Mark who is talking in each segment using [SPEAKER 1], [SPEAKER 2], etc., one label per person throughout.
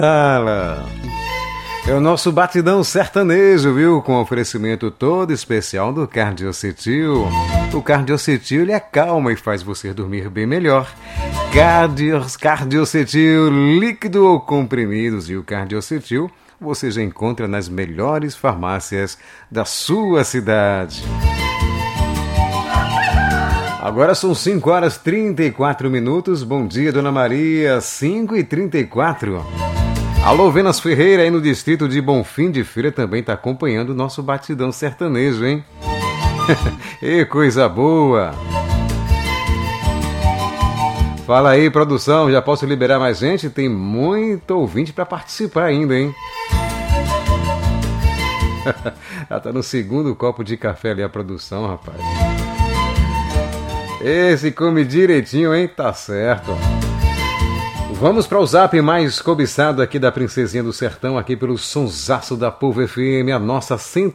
[SPEAKER 1] Fala! É o nosso batidão sertanejo, viu? Com oferecimento todo especial do Cardiocetil. O Cardiocetil, ele acalma e faz você dormir bem melhor. Cardiocetil, líquido ou comprimidos. E o Cardiocetil você já encontra nas melhores farmácias da sua cidade. Agora são 5h34. Bom dia, Dona Maria, 5h34. Alô, Venas Ferreira, aí no distrito de Bonfim de Feira, também está acompanhando o nosso batidão sertanejo, hein? E coisa boa! Fala aí, produção, já posso liberar mais gente? Tem muito ouvinte para participar ainda, hein? Ela tá no segundo copo de café ali, a produção, rapaz. Esse come direitinho, hein? Tá certo. Vamos para o zap mais cobiçado aqui da Princesinha do Sertão, aqui pelo sonsaço da Povo FM, a nossa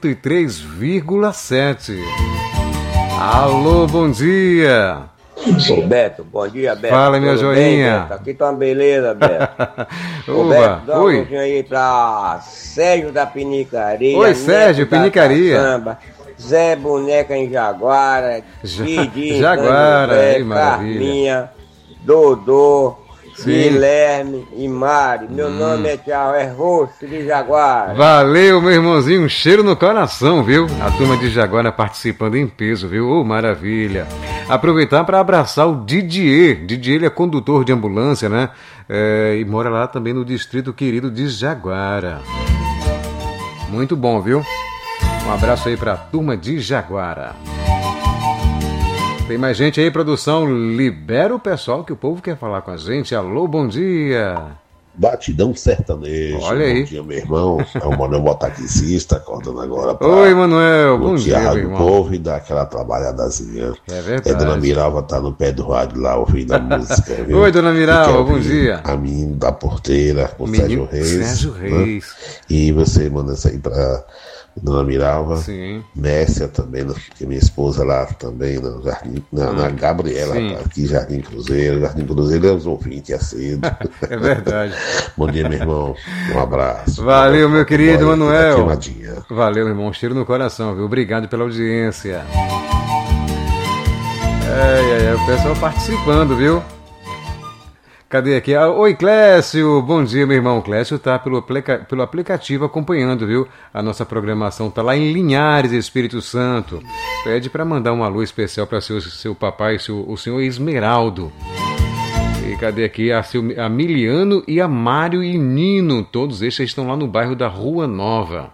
[SPEAKER 1] 103,7. Alô, bom dia.
[SPEAKER 2] Ô Beto, bom dia, Beto.
[SPEAKER 1] Fala, minha joinha.
[SPEAKER 2] Bem, aqui tá uma beleza, Beto.
[SPEAKER 1] Ô,
[SPEAKER 2] Beto, dá
[SPEAKER 1] oi.
[SPEAKER 2] um aí pra Sérgio da Pinicaria.
[SPEAKER 1] Oi, Sérgio, Pinicaria.
[SPEAKER 2] Samba, Zé Boneca em Jaguara, Didi,
[SPEAKER 1] Jaguara, aí, maravilha.
[SPEAKER 2] Carminha, Dodô,
[SPEAKER 1] Sim.
[SPEAKER 2] Guilherme e Mari. Meu nome é Tchau, é Rosto de Jaguara.
[SPEAKER 1] Valeu, meu irmãozinho, um cheiro no coração, viu? A turma de Jaguara participando em peso, viu? Ô, maravilha. Aproveitar para abraçar o Didier. Didier, ele é condutor de ambulância, né? E mora lá também no distrito querido de Jaguara. Muito bom, viu? Um abraço aí para a turma de Jaguara. Tem mais gente aí, produção? Libera o pessoal que o povo quer falar com a gente. Alô, bom dia.
[SPEAKER 3] Batidão sertanejo.
[SPEAKER 1] Olha aí.
[SPEAKER 3] Bom dia, meu irmão. É o Manuel Motaxista, acordando agora para
[SPEAKER 1] Oi, Manuel. Bom dia, meu irmão.
[SPEAKER 3] do povo e dar aquela trabalhadinha.
[SPEAKER 1] É verdade.
[SPEAKER 3] Dona Miralva tá no pé do rádio lá, ouvindo a música, viu?
[SPEAKER 1] Oi, Dona Miralva, bom dia.
[SPEAKER 3] A menina da porteira, com Sérgio Reis.
[SPEAKER 1] Sérgio Reis.
[SPEAKER 3] Né? E você manda isso aí pra Dona Miralva.
[SPEAKER 1] Sim.
[SPEAKER 3] Mércia também, porque minha esposa lá também, no Jardim, na Gabriela, tá aqui, Jardim Cruzeiro é os ouvintes, é cedo.
[SPEAKER 1] É verdade.
[SPEAKER 3] Bom dia, meu irmão. Um abraço.
[SPEAKER 1] Valeu, meu querido Manuel.
[SPEAKER 3] Valeu,
[SPEAKER 1] meu irmão. Um cheiro no coração, viu? Obrigado pela audiência. O pessoal participando, viu? Cadê aqui? Oi, Clécio. Bom dia, meu irmão. Clécio tá pelo aplicativo acompanhando, viu? A nossa programação tá lá em Linhares, Espírito Santo. Pede para mandar um alô especial para seu papai, o senhor Esmeraldo. E cadê aqui? A Miliano e a Mário e Nino. Todos estes estão lá no bairro da Rua Nova.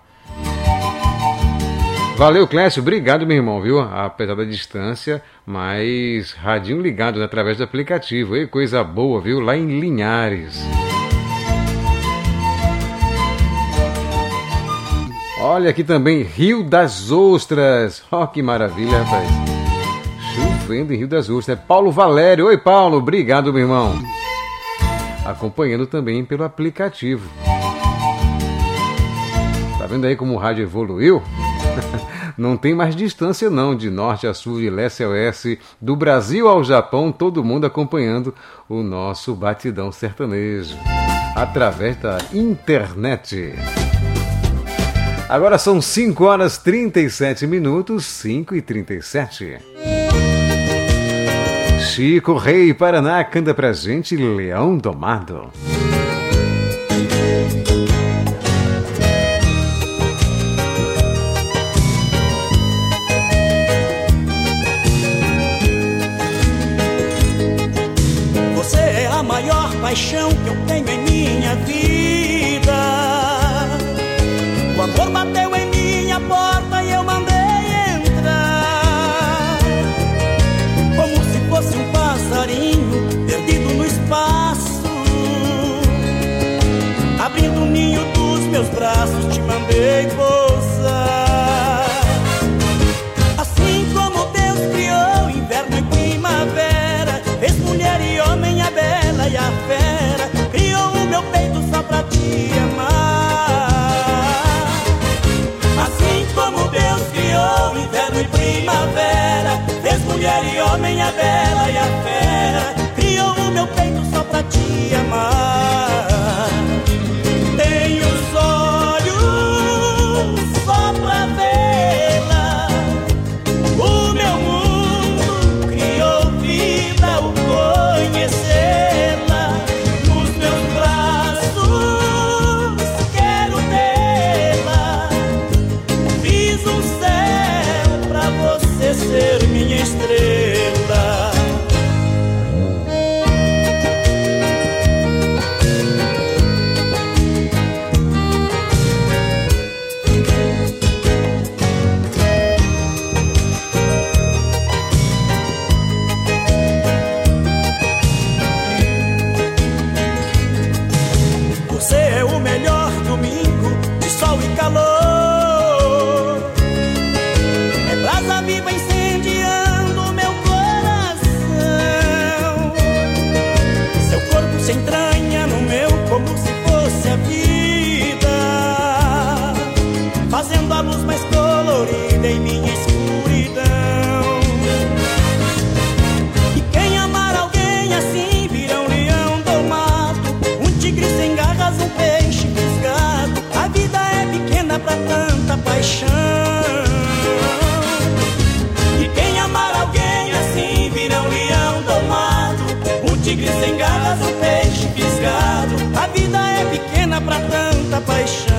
[SPEAKER 1] Valeu, Clécio. Obrigado, meu irmão, viu? Apesar da distância, mas radinho ligado, né, através do aplicativo. E coisa boa, viu? Lá em Linhares. Olha aqui também, Rio das Ostras. Ó, que maravilha, rapaz. Chovendo em Rio das Ostras. Paulo Valério. Oi, Paulo. Obrigado, meu irmão. Acompanhando também pelo aplicativo. Tá vendo aí como o rádio evoluiu? Não tem mais distância não, de norte a sul, de leste a oeste, do Brasil ao Japão, todo mundo acompanhando o nosso batidão sertanejo, através da internet. Agora são 5h37, 5h37. Chico Rei Paraná canta pra gente Leão Domado.
[SPEAKER 4] Paixão que eu tenho em minha vida. O amor bateu em minha porta e eu mandei entrar, como se fosse um passarinho perdido no espaço. Abrindo o ninho dos meus braços te mandei pousar. Assim como Deus criou inverno e primavera, fez mulher e homem a bela e a fera, criou o meu peito só pra te amar. Assim como Deus criou inverno e primavera, fez mulher e homem a bela e a fera, criou o meu peito só pra te amar. é o melhor domingo de sol e calor. É brasa viva incendiando meu coração. Seu corpo se entranha no meu como se fosse a vida, fazendo a luz mais colorida em minha escuridão. E quem amar alguém assim vira um leão domado, um tigre sem garras, um peixe fisgado. A vida é pequena pra tanta paixão. E quem amar alguém assim vira um leão domado, um tigre sem garras, um peixe fisgado. A vida é pequena pra tanta paixão.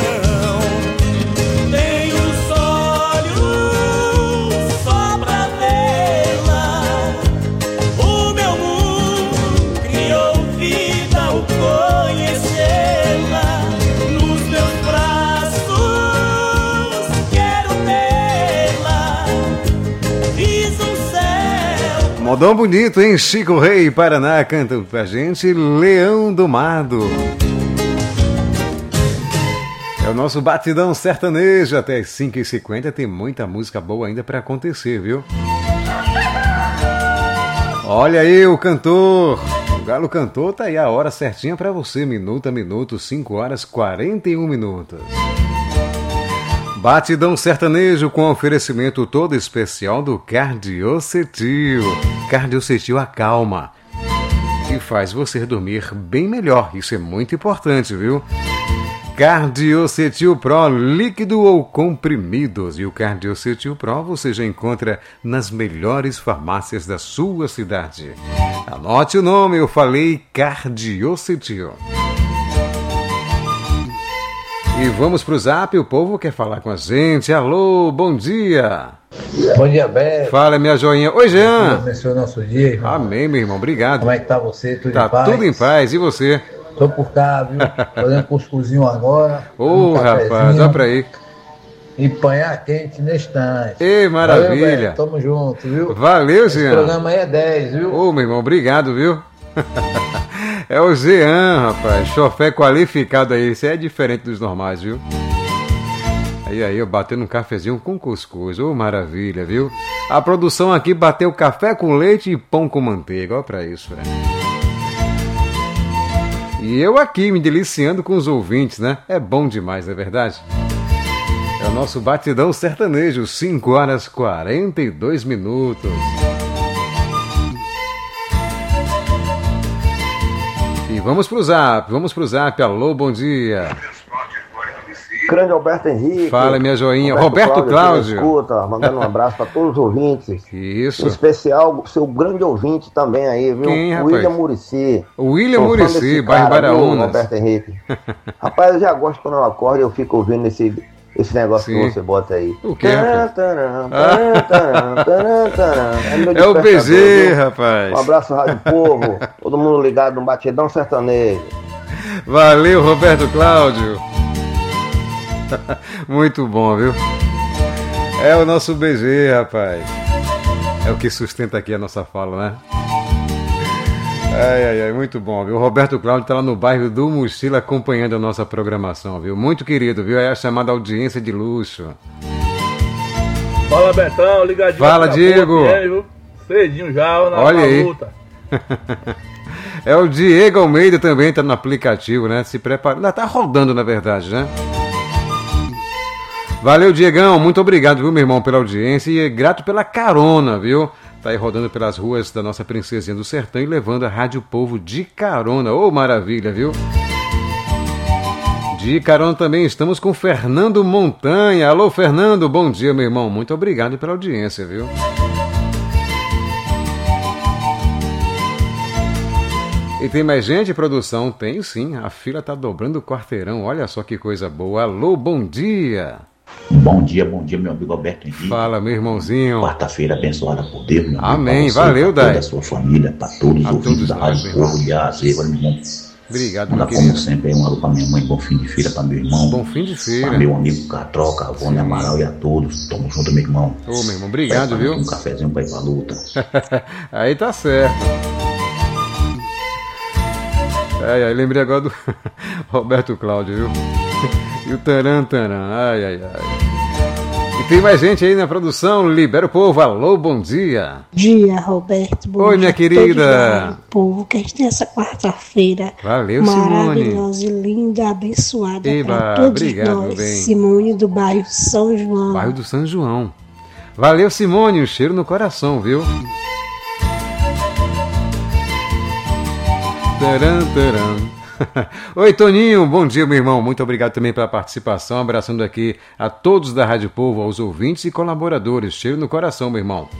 [SPEAKER 4] Tenho os olhos só pra vê-la. O meu mundo criou vida ao conhecê-la. Nos meus braços quero tê-la. Fiz um céu.
[SPEAKER 1] Modão bonito, hein? Chico Rei, Paraná, canta pra gente Leão Domado. É o nosso batidão sertanejo até as 5h50. Tem muita música boa ainda pra acontecer, viu? Olha aí o cantor. O Galo Cantor tá aí a hora certinha pra você. Minuto a minuto, 5h41. Batidão sertanejo com oferecimento todo especial do Cardiocetil. Cardiocetil acalma e faz você dormir bem melhor. Isso é muito importante, viu? Cardiocetil Pro, líquido ou comprimidos. E o Cardiocetil Pro você já encontra nas melhores farmácias da sua cidade. Anote o nome, eu falei Cardiocetil. E vamos pro Zap, o povo quer falar com a gente. Alô, bom dia.
[SPEAKER 5] Bom dia, Beto.
[SPEAKER 1] Fala, minha joinha. Oi, Jean.
[SPEAKER 5] Deus abençoe o nosso dia, irmão.
[SPEAKER 1] Amém, meu irmão, obrigado.
[SPEAKER 5] Como é que tá você? Tudo
[SPEAKER 1] tá
[SPEAKER 5] em paz?
[SPEAKER 1] Tudo em paz, e você?
[SPEAKER 5] Tô por cá, viu? Fazendo cuscuzinho agora.
[SPEAKER 1] Ô, rapaz, olha pra aí.
[SPEAKER 5] E panhar quente na estante.
[SPEAKER 1] Ei, maravilha.
[SPEAKER 5] Valeu, tamo junto, viu?
[SPEAKER 1] Valeu,
[SPEAKER 5] Esse
[SPEAKER 1] Jean.
[SPEAKER 5] Esse programa aí é 10, viu?
[SPEAKER 1] Ô, meu irmão, obrigado, viu? É o Jean, rapaz. Chofé qualificado aí. Isso é diferente dos normais, viu? Aí, eu batendo um cafezinho com cuscuz. Ô, maravilha, viu? A produção aqui bateu café com leite e pão com manteiga. Olha pra isso, velho. E eu aqui me deliciando com os ouvintes, né? É bom demais, não é verdade? É o nosso batidão sertanejo, 5h42. E vamos pro zap. Alô, bom dia.
[SPEAKER 6] Grande Alberto Henrique.
[SPEAKER 1] Fala, minha joinha. Roberto Cláudio.
[SPEAKER 6] Escuta, mandando um abraço para todos os ouvintes.
[SPEAKER 1] Isso.
[SPEAKER 6] Em especial, seu grande ouvinte também aí, viu?
[SPEAKER 1] Quem,
[SPEAKER 6] o William Muricy.
[SPEAKER 1] O William Muricy, bairro Baraúnas.
[SPEAKER 6] Alberto Henrique. Rapaz, eu já gosto quando eu acordo e eu fico ouvindo esse negócio. Sim. Que você bota aí.
[SPEAKER 1] O que? É o BG, rapaz.
[SPEAKER 6] Um abraço, Rádio Povo. Todo mundo ligado no Batidão Sertanejo.
[SPEAKER 1] Valeu, Roberto Cláudio. Muito bom, viu? É o nosso BG, rapaz. É o que sustenta aqui a nossa fala, né? Ai, muito bom, viu? O Roberto Cláudio tá lá no bairro do Mochila acompanhando a nossa programação, viu? Muito querido, viu? É a chamada audiência de luxo.
[SPEAKER 7] Fala, Betão, ligadinho.
[SPEAKER 1] Fala, Diego.
[SPEAKER 7] Viu? Cedinho já, na luta.
[SPEAKER 1] É o Diego Almeida também, tá no aplicativo, né? Se prepara. Tá rodando, na verdade, né? Valeu, Diegão, muito obrigado, viu, meu irmão, pela audiência e grato pela carona, viu? Tá aí rodando pelas ruas da nossa Princesinha do Sertão e levando a Rádio Povo de carona. Ô, maravilha, viu? De carona também estamos com Fernando Montanha. Alô, Fernando, bom dia, meu irmão. Muito obrigado pela audiência, viu? E tem mais gente, produção? Tem sim, a fila tá dobrando o quarteirão. Olha só que coisa boa. Alô, bom dia.
[SPEAKER 8] Bom dia, meu amigo Alberto Henrique.
[SPEAKER 1] Fala, meu irmãozinho.
[SPEAKER 8] Quarta-feira abençoada por Deus, meu amigo.
[SPEAKER 1] Amém,
[SPEAKER 8] você,
[SPEAKER 1] valeu, Dai.
[SPEAKER 8] Para toda a sua família, para todos os ouvintes da Rádio Povo de Azeva, meu irmão.
[SPEAKER 1] Obrigado,
[SPEAKER 8] meu querido. Como sempre, um alô para minha mãe, bom fim de feira para meu irmão.
[SPEAKER 1] Bom fim de feira.
[SPEAKER 8] Para meu amigo Catroca, Avone Amaral e a todos. Tamo junto, meu irmão.
[SPEAKER 1] Ô, meu irmão, obrigado, viu?
[SPEAKER 8] Um cafezinho para ir pra luta.
[SPEAKER 1] Aí tá certo. Lembrei agora do Roberto Cláudio, viu? E o taran, taran. E tem mais gente aí na produção. Libera o povo. Alô, bom dia.
[SPEAKER 9] Dia, Roberto. Bom
[SPEAKER 1] Oi,
[SPEAKER 9] dia,
[SPEAKER 1] minha querida.
[SPEAKER 9] Povo, que a gente tem essa quarta-feira
[SPEAKER 1] valeu,
[SPEAKER 9] maravilhosa e linda, abençoada para todos
[SPEAKER 1] obrigado,
[SPEAKER 9] nós.
[SPEAKER 1] bem.
[SPEAKER 9] Simone do bairro São João.
[SPEAKER 1] Bairro do São João. Valeu, Simone. Um cheiro no coração, viu? Taran, taran. Oi, Toninho, bom dia, meu irmão. Muito obrigado também pela participação. Abraçando aqui a todos da Rádio Povo, aos ouvintes e colaboradores. Cheiro no coração, meu irmão.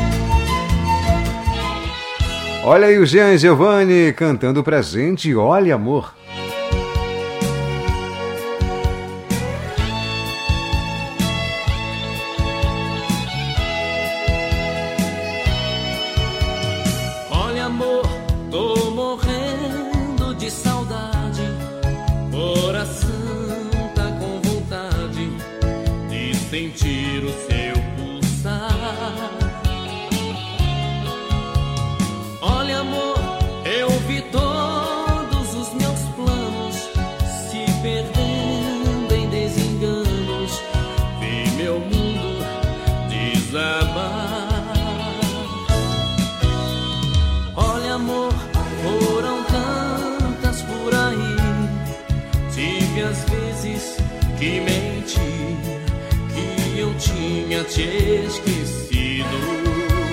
[SPEAKER 1] Olha aí o Jean Giovanni cantando pra gente. Olha, amor.
[SPEAKER 10] Olha, amor, tô morrendo de saudade. Coração tá com vontade de sentir o seu pulsar. Olha, amor, eu vi todos os meus planos se perdendo em desenganos. Vi meu mundo desabar. Olha, amor, foram tantas por aí. Tive as vezes que menti, que eu tinha te esquecido.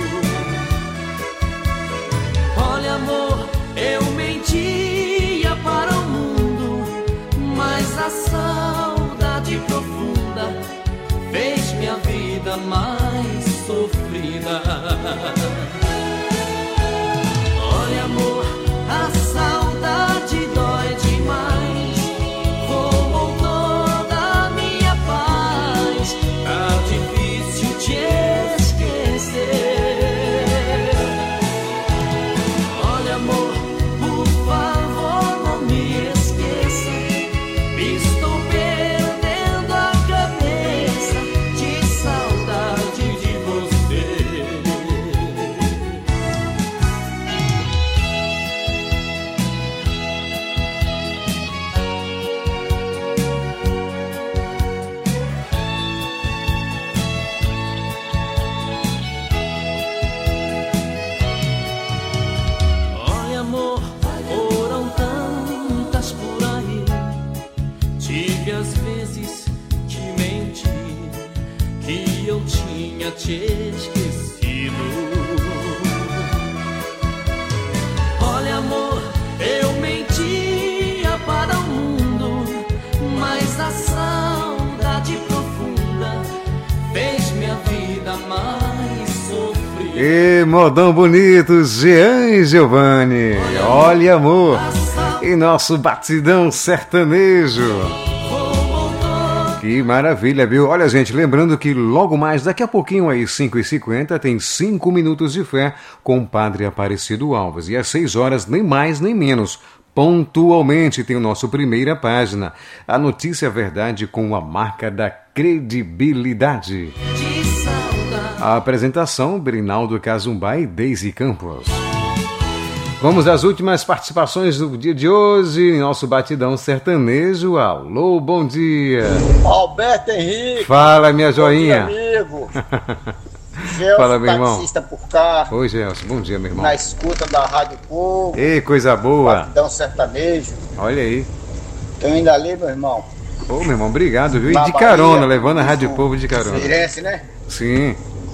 [SPEAKER 10] Olha, amor, eu mentia para o mundo, mas a saudade profunda fez minha vida mais sofrida. Olha, amor, a saudade dói demais, roubou toda a minha paz. Tá difícil te esquecer. Olha, amor, por favor, não me esqueça. Estou perdendo a cabeça de saudade de você. Olha, amor, foram tantas por aí. Tive as vezes que menti, que eu tinha te esquecido. Olha, amor, eu mentia para o mundo, mas a saudade profunda fez minha vida mais sofrida.
[SPEAKER 1] E modão bonito, Jean Giovanni. Olha, amor. E nosso batidão sertanejo. Que maravilha, viu? Olha, gente, lembrando que logo mais, daqui a pouquinho aí, 5h50, tem 5 minutos de fé com o Padre Aparecido Alves. E às 6 horas, nem mais nem menos, pontualmente, tem o nosso Primeira Página. A notícia verdade com a marca da credibilidade. A apresentação, Brinaldo Cazumbá e Deise Campos. Vamos às últimas participações do dia de hoje, nosso batidão sertanejo. Alô, bom dia.
[SPEAKER 11] Alberto Henrique.
[SPEAKER 1] Fala, minha joinha.
[SPEAKER 11] Bom dia, amigo. Gelson,
[SPEAKER 1] fala, meu irmão.
[SPEAKER 11] Taxista por cá.
[SPEAKER 1] Oi, Gelson, bom dia, meu irmão.
[SPEAKER 11] Na escuta da Rádio Povo.
[SPEAKER 1] Ei, coisa boa.
[SPEAKER 11] Batidão sertanejo.
[SPEAKER 1] Olha aí.
[SPEAKER 11] Tô indo ali, meu irmão.
[SPEAKER 1] Ô, meu irmão, obrigado, viu?
[SPEAKER 11] Na
[SPEAKER 1] E de carona,
[SPEAKER 11] Bahia,
[SPEAKER 1] levando a Rádio Povo de carona.
[SPEAKER 11] Feirense, né?
[SPEAKER 1] Sim.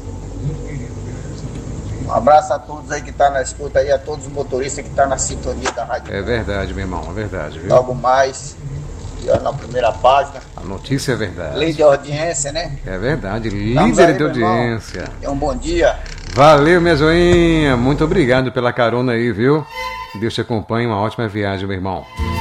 [SPEAKER 11] Um abraço a todos aí que tá na escuta aí, a todos os motoristas que tá na sintonia da Rádio
[SPEAKER 1] É verdade, meu irmão, é verdade, viu?
[SPEAKER 11] Logo mais, na Primeira Página.
[SPEAKER 1] A notícia é verdade.
[SPEAKER 11] Lei de audiência, né?
[SPEAKER 1] É verdade,
[SPEAKER 11] Estamos
[SPEAKER 1] líder
[SPEAKER 11] aí,
[SPEAKER 1] de
[SPEAKER 11] meu irmão.
[SPEAKER 1] audiência.
[SPEAKER 11] É um bom dia.
[SPEAKER 1] Valeu, minha joinha. Muito obrigado pela carona aí, viu? Deus te acompanhe, uma ótima viagem, meu irmão.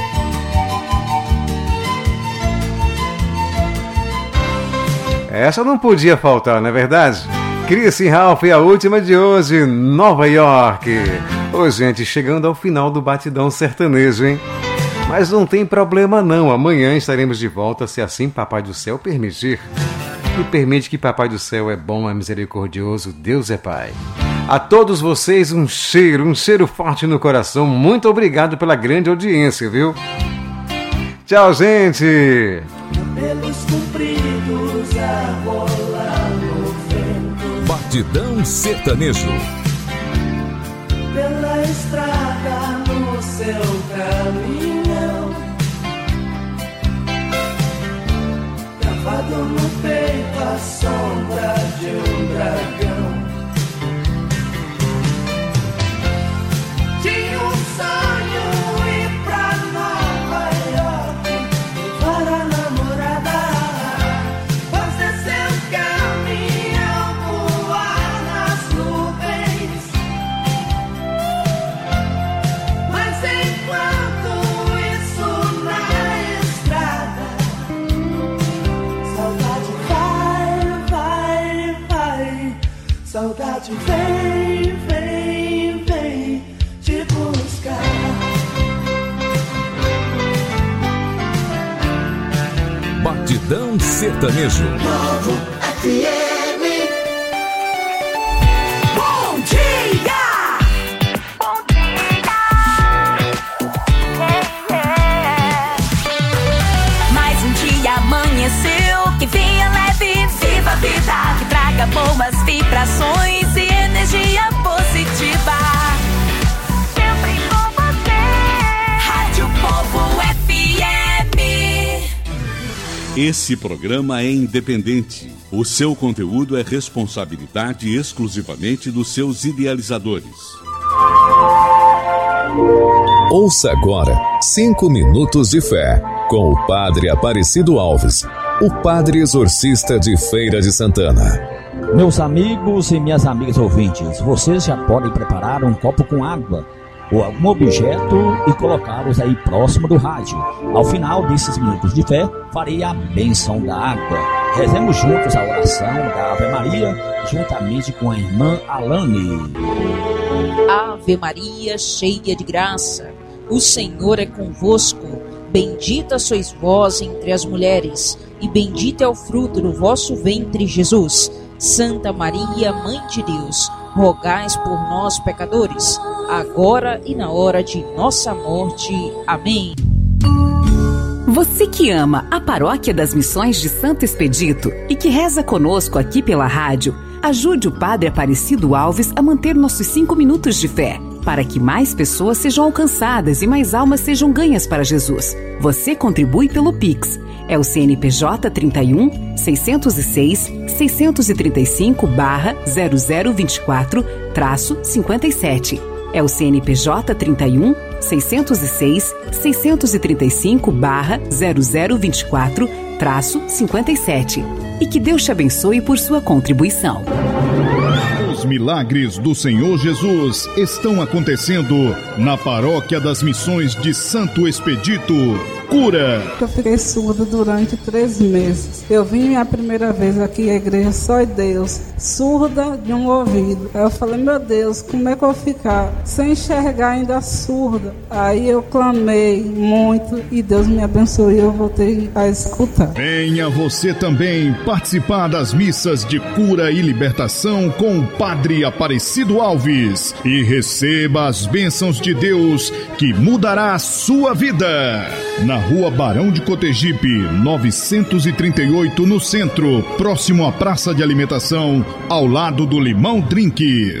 [SPEAKER 1] Essa não podia faltar, não é verdade? Chris e Ralph, a última de hoje, Nova York. Ô, gente, chegando ao final do batidão sertanejo, hein? Mas não tem problema não, amanhã estaremos de volta, se assim Papai do Céu permitir. E permite que Papai do Céu é bom, é misericordioso, Deus é Pai. A todos vocês um cheiro forte no coração. Muito obrigado pela grande audiência, viu? Tchau, gente!
[SPEAKER 10] Cabelos compridos a rolar no vento.
[SPEAKER 12] Batidão Sertanejo.
[SPEAKER 10] Pela estrada no seu caminhão, gravado no peito a sombra de um dragão. Tinha um sonho ir pra Nova York, levar a namorada, fazer seu caminhão voar nas nuvens. Mas enquanto isso na estrada, saudade vai, saudade vem te buscar.
[SPEAKER 12] Batidão Sertanejo.
[SPEAKER 10] Novo FM. Bom dia! Bom dia! Mais um dia amanheceu, que venha leve, viva a vida, que traga boas vibrações e energia positiva. Sempre com você. Rádio Povo FM.
[SPEAKER 13] Esse programa é independente. O seu conteúdo é responsabilidade exclusivamente dos seus idealizadores.
[SPEAKER 12] Ouça agora 5 minutos de fé com o Padre Aparecido Alves, o Padre Exorcista de Feira de Santana.
[SPEAKER 14] Meus amigos e minhas amigas ouvintes, vocês já podem preparar um copo com água ou algum objeto e colocá-los aí próximo do rádio. Ao final desses minutos de fé, farei a bênção da água. Rezemos juntos a oração da Ave Maria, juntamente com a irmã Alane.
[SPEAKER 15] Ave Maria, cheia de graça, o Senhor é convosco. Bendita sois vós entre as mulheres, e bendito é o fruto do vosso ventre, Jesus. Santa Maria, Mãe de Deus, rogais por nós, pecadores, agora e na hora de nossa morte. Amém.
[SPEAKER 16] Você que ama a Paróquia das Missões de Santo Expedito e que reza conosco aqui pela rádio, ajude o Padre Aparecido Alves a manter nossos 5 minutos de fé, para que mais pessoas sejam alcançadas e mais almas sejam ganhas para Jesus. Você contribui pelo Pix. É o CNPJ 31 606 635/0024-57. É o CNPJ 31 606 635/0024-57. E que Deus te abençoe por sua contribuição.
[SPEAKER 17] Os milagres do Senhor Jesus estão acontecendo na Paróquia das Missões de Santo Expedito. Cura.
[SPEAKER 18] Eu fiquei surda durante 3 meses. Eu vim a primeira vez aqui à igreja Só Deus, surda de um ouvido. Aí eu falei, meu Deus, como é que eu vou ficar sem enxergar ainda surda? Aí eu clamei muito e Deus me abençoou e eu voltei a escutar.
[SPEAKER 17] Venha você também participar das missas de cura e libertação com o Padre Aparecido Alves e receba as bênçãos de Deus que mudará a sua vida. Na Rua Barão de Cotegipe, 938, no centro, próximo à Praça de Alimentação, ao lado do Limão Drink.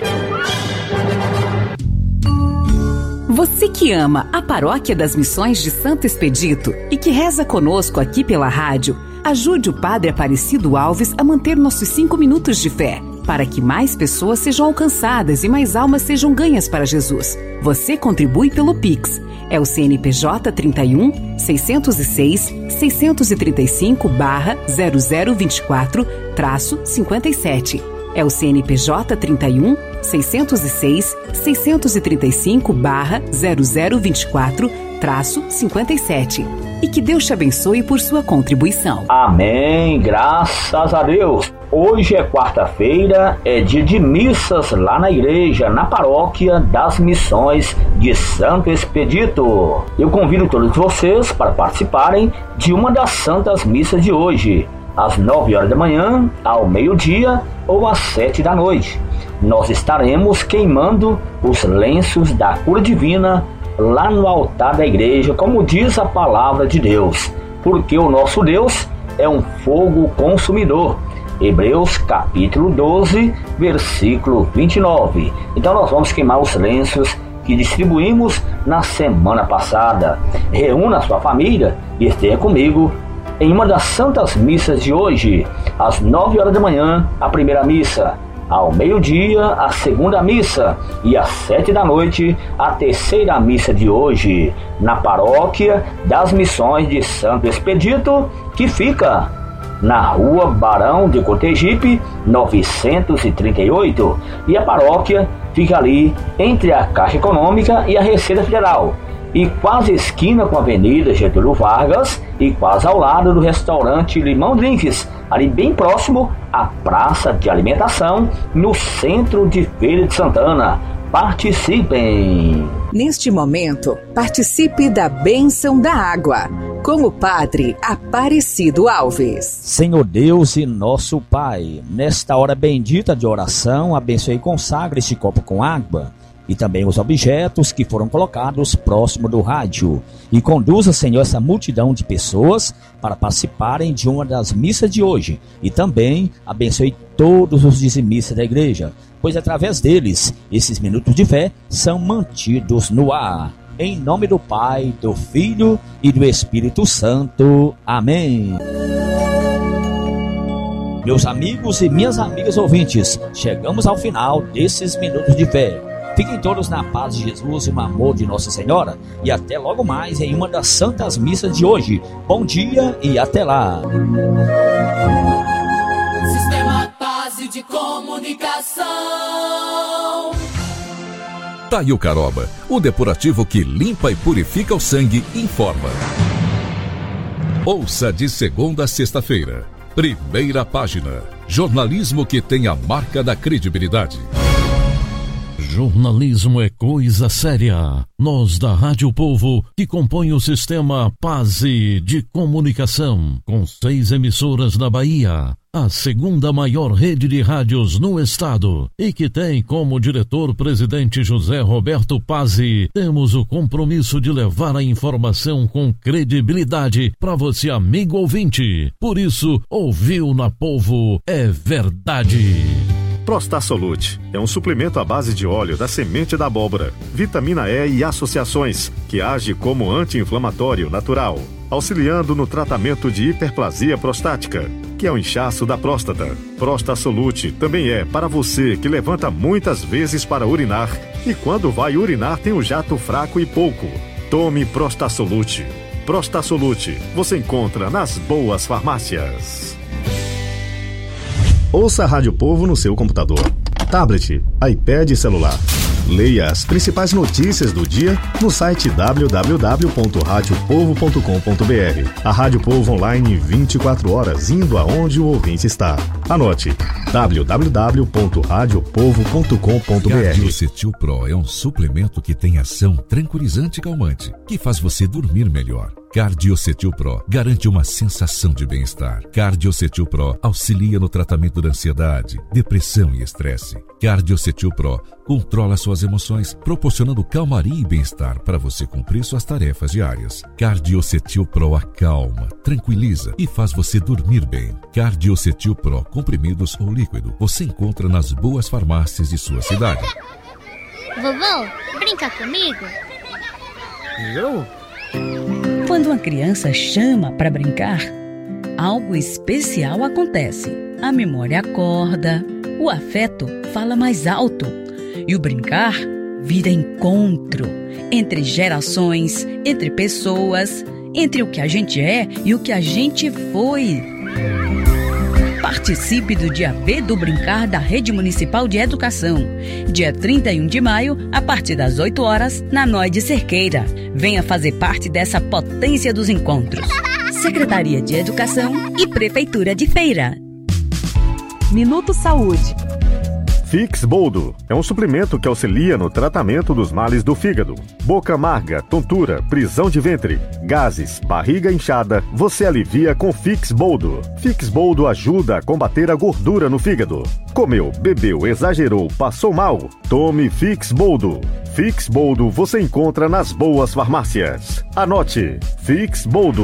[SPEAKER 16] Você que ama a Paróquia das Missões de Santo Expedito e que reza conosco aqui pela rádio, ajude o Padre Aparecido Alves a manter nossos 5 minutos de fé, para que mais pessoas sejam alcançadas e mais almas sejam ganhas para Jesus. Você contribui pelo Pix. É o CNPJ 31 606 635/0024-57. É o CNPJ 31 606 635/0024-57. E que Deus te abençoe por sua contribuição.
[SPEAKER 8] Amém, graças a Deus. Hoje é quarta-feira, é dia de missas lá na igreja, na Paróquia das Missões de Santo Expedito. Eu convido todos vocês para participarem de uma das santas missas de hoje, às 9 horas da manhã, ao meio-dia ou às 7 da noite. nós estaremos queimando os lenços da cura divina lá no altar da igreja, como diz a palavra de Deus, porque o nosso Deus é um fogo consumidor. Hebreus capítulo 12, versículo 29. Então nós vamos queimar os lenços que distribuímos na semana passada. Reúna a sua família e esteja comigo em uma das santas missas de hoje. Às 9 horas da manhã, a primeira missa. Ao meio-dia, a segunda missa. E às 7 da noite, a terceira missa de hoje, na paróquia das Missões de Santo Expedito, que fica na rua Barão de Cotegipe, 938. E a paróquia fica ali entre a Caixa Econômica e a Receita Federal, e quase esquina com a Avenida Getúlio Vargas, e quase ao lado do restaurante Limão Drinks, ali bem próximo à praça de alimentação, no centro de Feira de Santana. Participem!
[SPEAKER 16] Neste momento, participe da bênção da água, com o Padre Aparecido Alves.
[SPEAKER 14] Senhor Deus e nosso Pai, nesta hora bendita de oração, abençoe e consagre este copo com água e também os objetos que foram colocados próximo do rádio. E conduza, Senhor, essa multidão de pessoas para participarem de uma das missas de hoje. E também abençoe todos os dizimistas da igreja, pois através deles, esses minutos de fé são mantidos no ar. Em nome do Pai, do Filho e do Espírito Santo. Amém. Meus amigos e minhas amigas ouvintes, chegamos ao final desses minutos de fé. Fiquem todos na paz de Jesus e no amor de Nossa Senhora. E até logo mais em uma das santas missas de hoje. Bom dia e até lá.
[SPEAKER 10] Sistema Paz de Comunicação.
[SPEAKER 12] Taio Caroba, o depurativo que limpa e purifica o sangue, informa. Ouça de segunda a sexta-feira. Primeira página. Jornalismo que tem a marca da credibilidade.
[SPEAKER 19] Jornalismo é coisa séria. Nós da Rádio Povo, que compõe o sistema Paz de Comunicação, com 6 emissoras na Bahia, a segunda maior rede de rádios no estado, e que tem como diretor-presidente José Roberto Pazzi, temos o compromisso de levar a informação com credibilidade para você, amigo ouvinte. Por isso, ouviu na Povo é verdade.
[SPEAKER 20] Prostasolute é um suplemento à base de óleo da semente da abóbora, vitamina E e associações, que age como anti-inflamatório natural, auxiliando no tratamento de hiperplasia prostática, que é o inchaço da próstata. Prostasolute também é para você que levanta muitas vezes para urinar e quando vai urinar tem um jato fraco e pouco. Tome Prostasolute. Prostasolute você encontra nas boas farmácias. Ouça a Rádio Povo no seu computador, tablet, iPad e celular. Leia as principais notícias do dia no site www.radiopovo.com.br. A Rádio Povo online 24 horas, indo aonde o ouvinte está. Anote: www.radiopovo.com.br.
[SPEAKER 12] Cardiocetil Pro é um suplemento que tem ação tranquilizante e calmante, que faz você dormir melhor. Cardiocetil Pro garante uma sensação de bem-estar. Cardiocetil Pro auxilia no tratamento da ansiedade, depressão e estresse. Cardiocetil Pro controla suas emoções, proporcionando calmaria e bem-estar para você cumprir suas tarefas diárias. Cardiocetil Pro acalma, tranquiliza e faz você dormir bem. Cardiocetil Pro, comprimidos ou líquido, você encontra nas boas farmácias de sua cidade.
[SPEAKER 21] Vovô, brinca comigo?
[SPEAKER 22] Eu? Quando uma criança chama para brincar, algo especial acontece. A memória acorda, o afeto fala mais alto e o brincar vira encontro entre gerações, entre pessoas, entre o que a gente é e o que a gente foi. Participe do Dia B do Brincar da Rede Municipal de Educação, dia 31 de maio, a partir das 8 horas, na Nó de Cerqueira. Venha fazer parte dessa potência dos encontros. Secretaria de Educação e Prefeitura de Feira.
[SPEAKER 23] Minuto Saúde.
[SPEAKER 20] Fix Boldo é um suplemento que auxilia no tratamento dos males do fígado. Boca amarga, tontura, prisão de ventre, gases, barriga inchada, você alivia com Fix Boldo. Fix Boldo ajuda a combater a gordura no fígado. Comeu, bebeu, exagerou, passou mal? Tome Fix Boldo. Fix Boldo você encontra nas boas farmácias. Anote, Fix Boldo.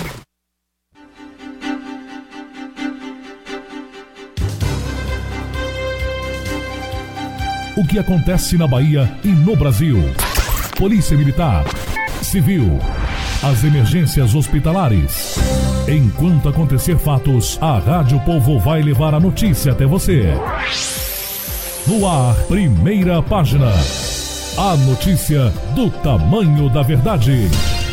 [SPEAKER 2] O que acontece na Bahia e no Brasil? Polícia Militar, Civil, as emergências hospitalares. Enquanto acontecer fatos, a Rádio Povo vai levar a notícia até você. No ar, primeira página. A notícia do tamanho da verdade.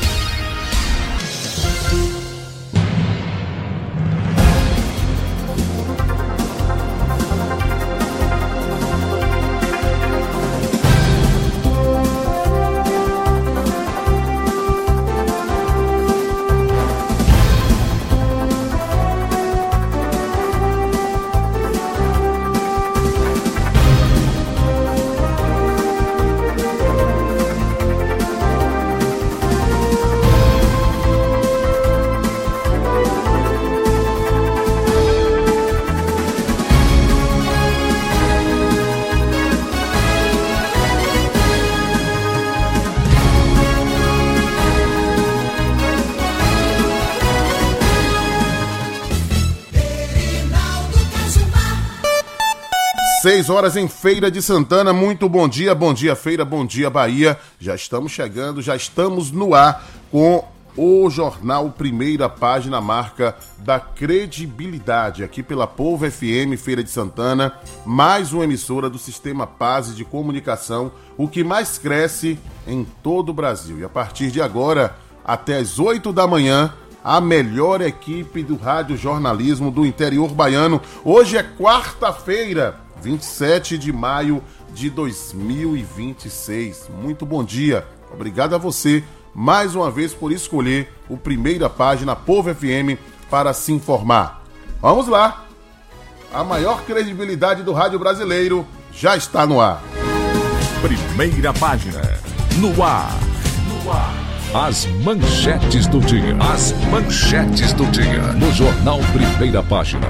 [SPEAKER 3] Seis horas em Feira de Santana, muito bom dia Feira, bom dia Bahia. Já estamos chegando, já estamos no ar com o jornal Primeira Página, marca da credibilidade, aqui pela Povo FM Feira de Santana, mais uma emissora do Sistema Paz de Comunicação, o que mais cresce em todo o Brasil. E a partir de agora, até as 8 da manhã, a melhor equipe do rádio jornalismo do interior baiano. Hoje é quarta-feira, 27 de maio de 2026. Muito bom dia. Obrigado a você, mais uma vez, por escolher o Primeira Página Povo FM para se informar. Vamos lá. A maior credibilidade do rádio brasileiro já está no ar.
[SPEAKER 12] Primeira Página, no ar. As manchetes do dia. As manchetes do dia. No jornal Primeira Página.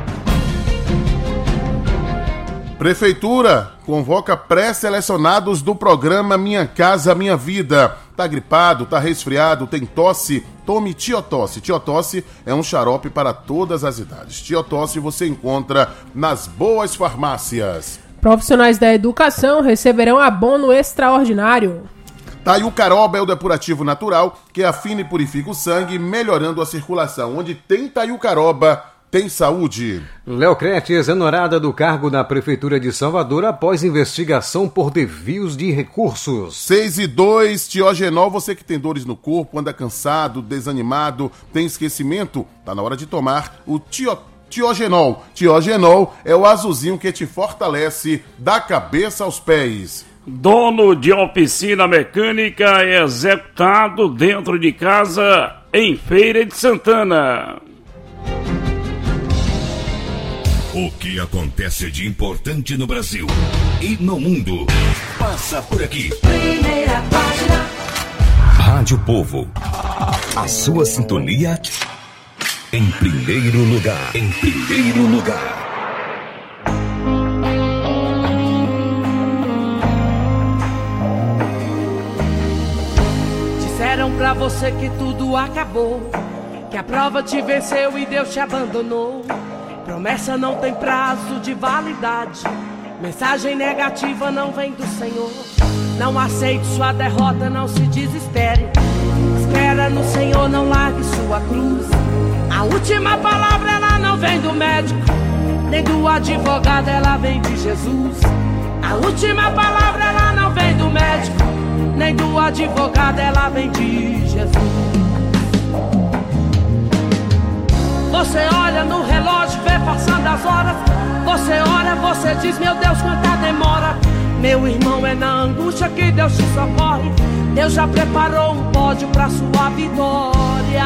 [SPEAKER 3] Prefeitura convoca pré-selecionados do programa Minha Casa Minha Vida. Tá gripado, tá resfriado, tem tosse? Tome Tiotosse. Tiotosse é um xarope para todas as idades. Tiotosse você encontra nas boas farmácias.
[SPEAKER 23] Profissionais da educação receberão abono extraordinário.
[SPEAKER 3] Taiucaroba é o depurativo natural que afina e purifica o sangue, melhorando a circulação. Onde tem Taiucaroba, tem saúde.
[SPEAKER 1] Léo Crete, exonerada do cargo na Prefeitura de Salvador após investigação por desvios de recursos.
[SPEAKER 3] 6:02, Tiogenol, você que tem dores no corpo, anda cansado, desanimado, tem esquecimento, tá na hora de tomar o Tiogenol. Tiogenol é o azulzinho que te fortalece da cabeça aos pés.
[SPEAKER 24] Dono de oficina mecânica é executado dentro de casa em Feira de Santana.
[SPEAKER 12] O que acontece de importante no Brasil e no mundo passa por aqui. Primeira Página. Rádio Povo. A sua sintonia em primeiro lugar. Em primeiro lugar.
[SPEAKER 25] Disseram pra você que tudo acabou, que a prova te venceu e Deus te abandonou. Promessa não tem prazo de validade, mensagem negativa não vem do Senhor. Não aceite sua derrota, não se desespere. Espera no Senhor, não largue sua cruz. A última palavra ela não vem do médico, nem do advogado, ela vem de Jesus. A última palavra ela não vem do médico, nem do advogado, ela vem de Jesus. Você olha no relógio, vê passando as horas. Você ora, você diz, meu Deus, quanta demora. Meu irmão, é na angústia que Deus te socorre. Deus já preparou um pódio pra sua vitória.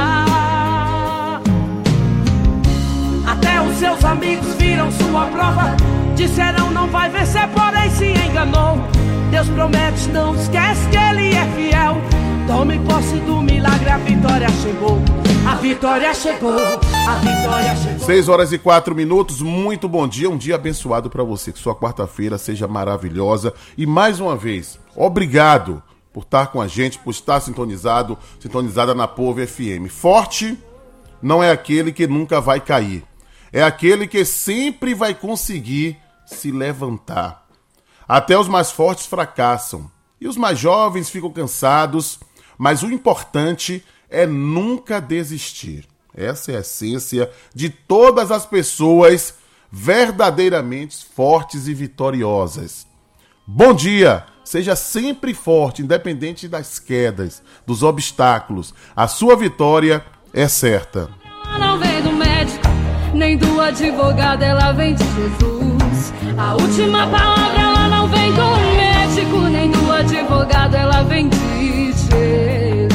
[SPEAKER 25] Até os seus amigos viram sua prova. Disseram não vai vencer, porém se enganou. Deus promete, não esquece que Ele é fiel. Tome posse do milagre, a vitória chegou. A vitória chegou, a vitória chegou.
[SPEAKER 3] 6h04, muito bom dia, um dia abençoado para você. Que sua quarta-feira seja maravilhosa. E mais uma vez, obrigado por estar com a gente, por estar sintonizada na Povo FM. Forte não é aquele que nunca vai cair. É aquele que sempre vai conseguir se levantar. Até os mais fortes fracassam e os mais jovens ficam cansados, mas o importante é nunca desistir. Essa é a essência de todas as pessoas verdadeiramente fortes e vitoriosas. Bom dia! Seja sempre forte, independente das quedas, dos obstáculos. A sua vitória é certa.
[SPEAKER 4] Ela não vem do médico, nem do advogado, ela vem de Jesus. A última palavra ela não vem do médico, nem do advogado, ela vem de Jesus.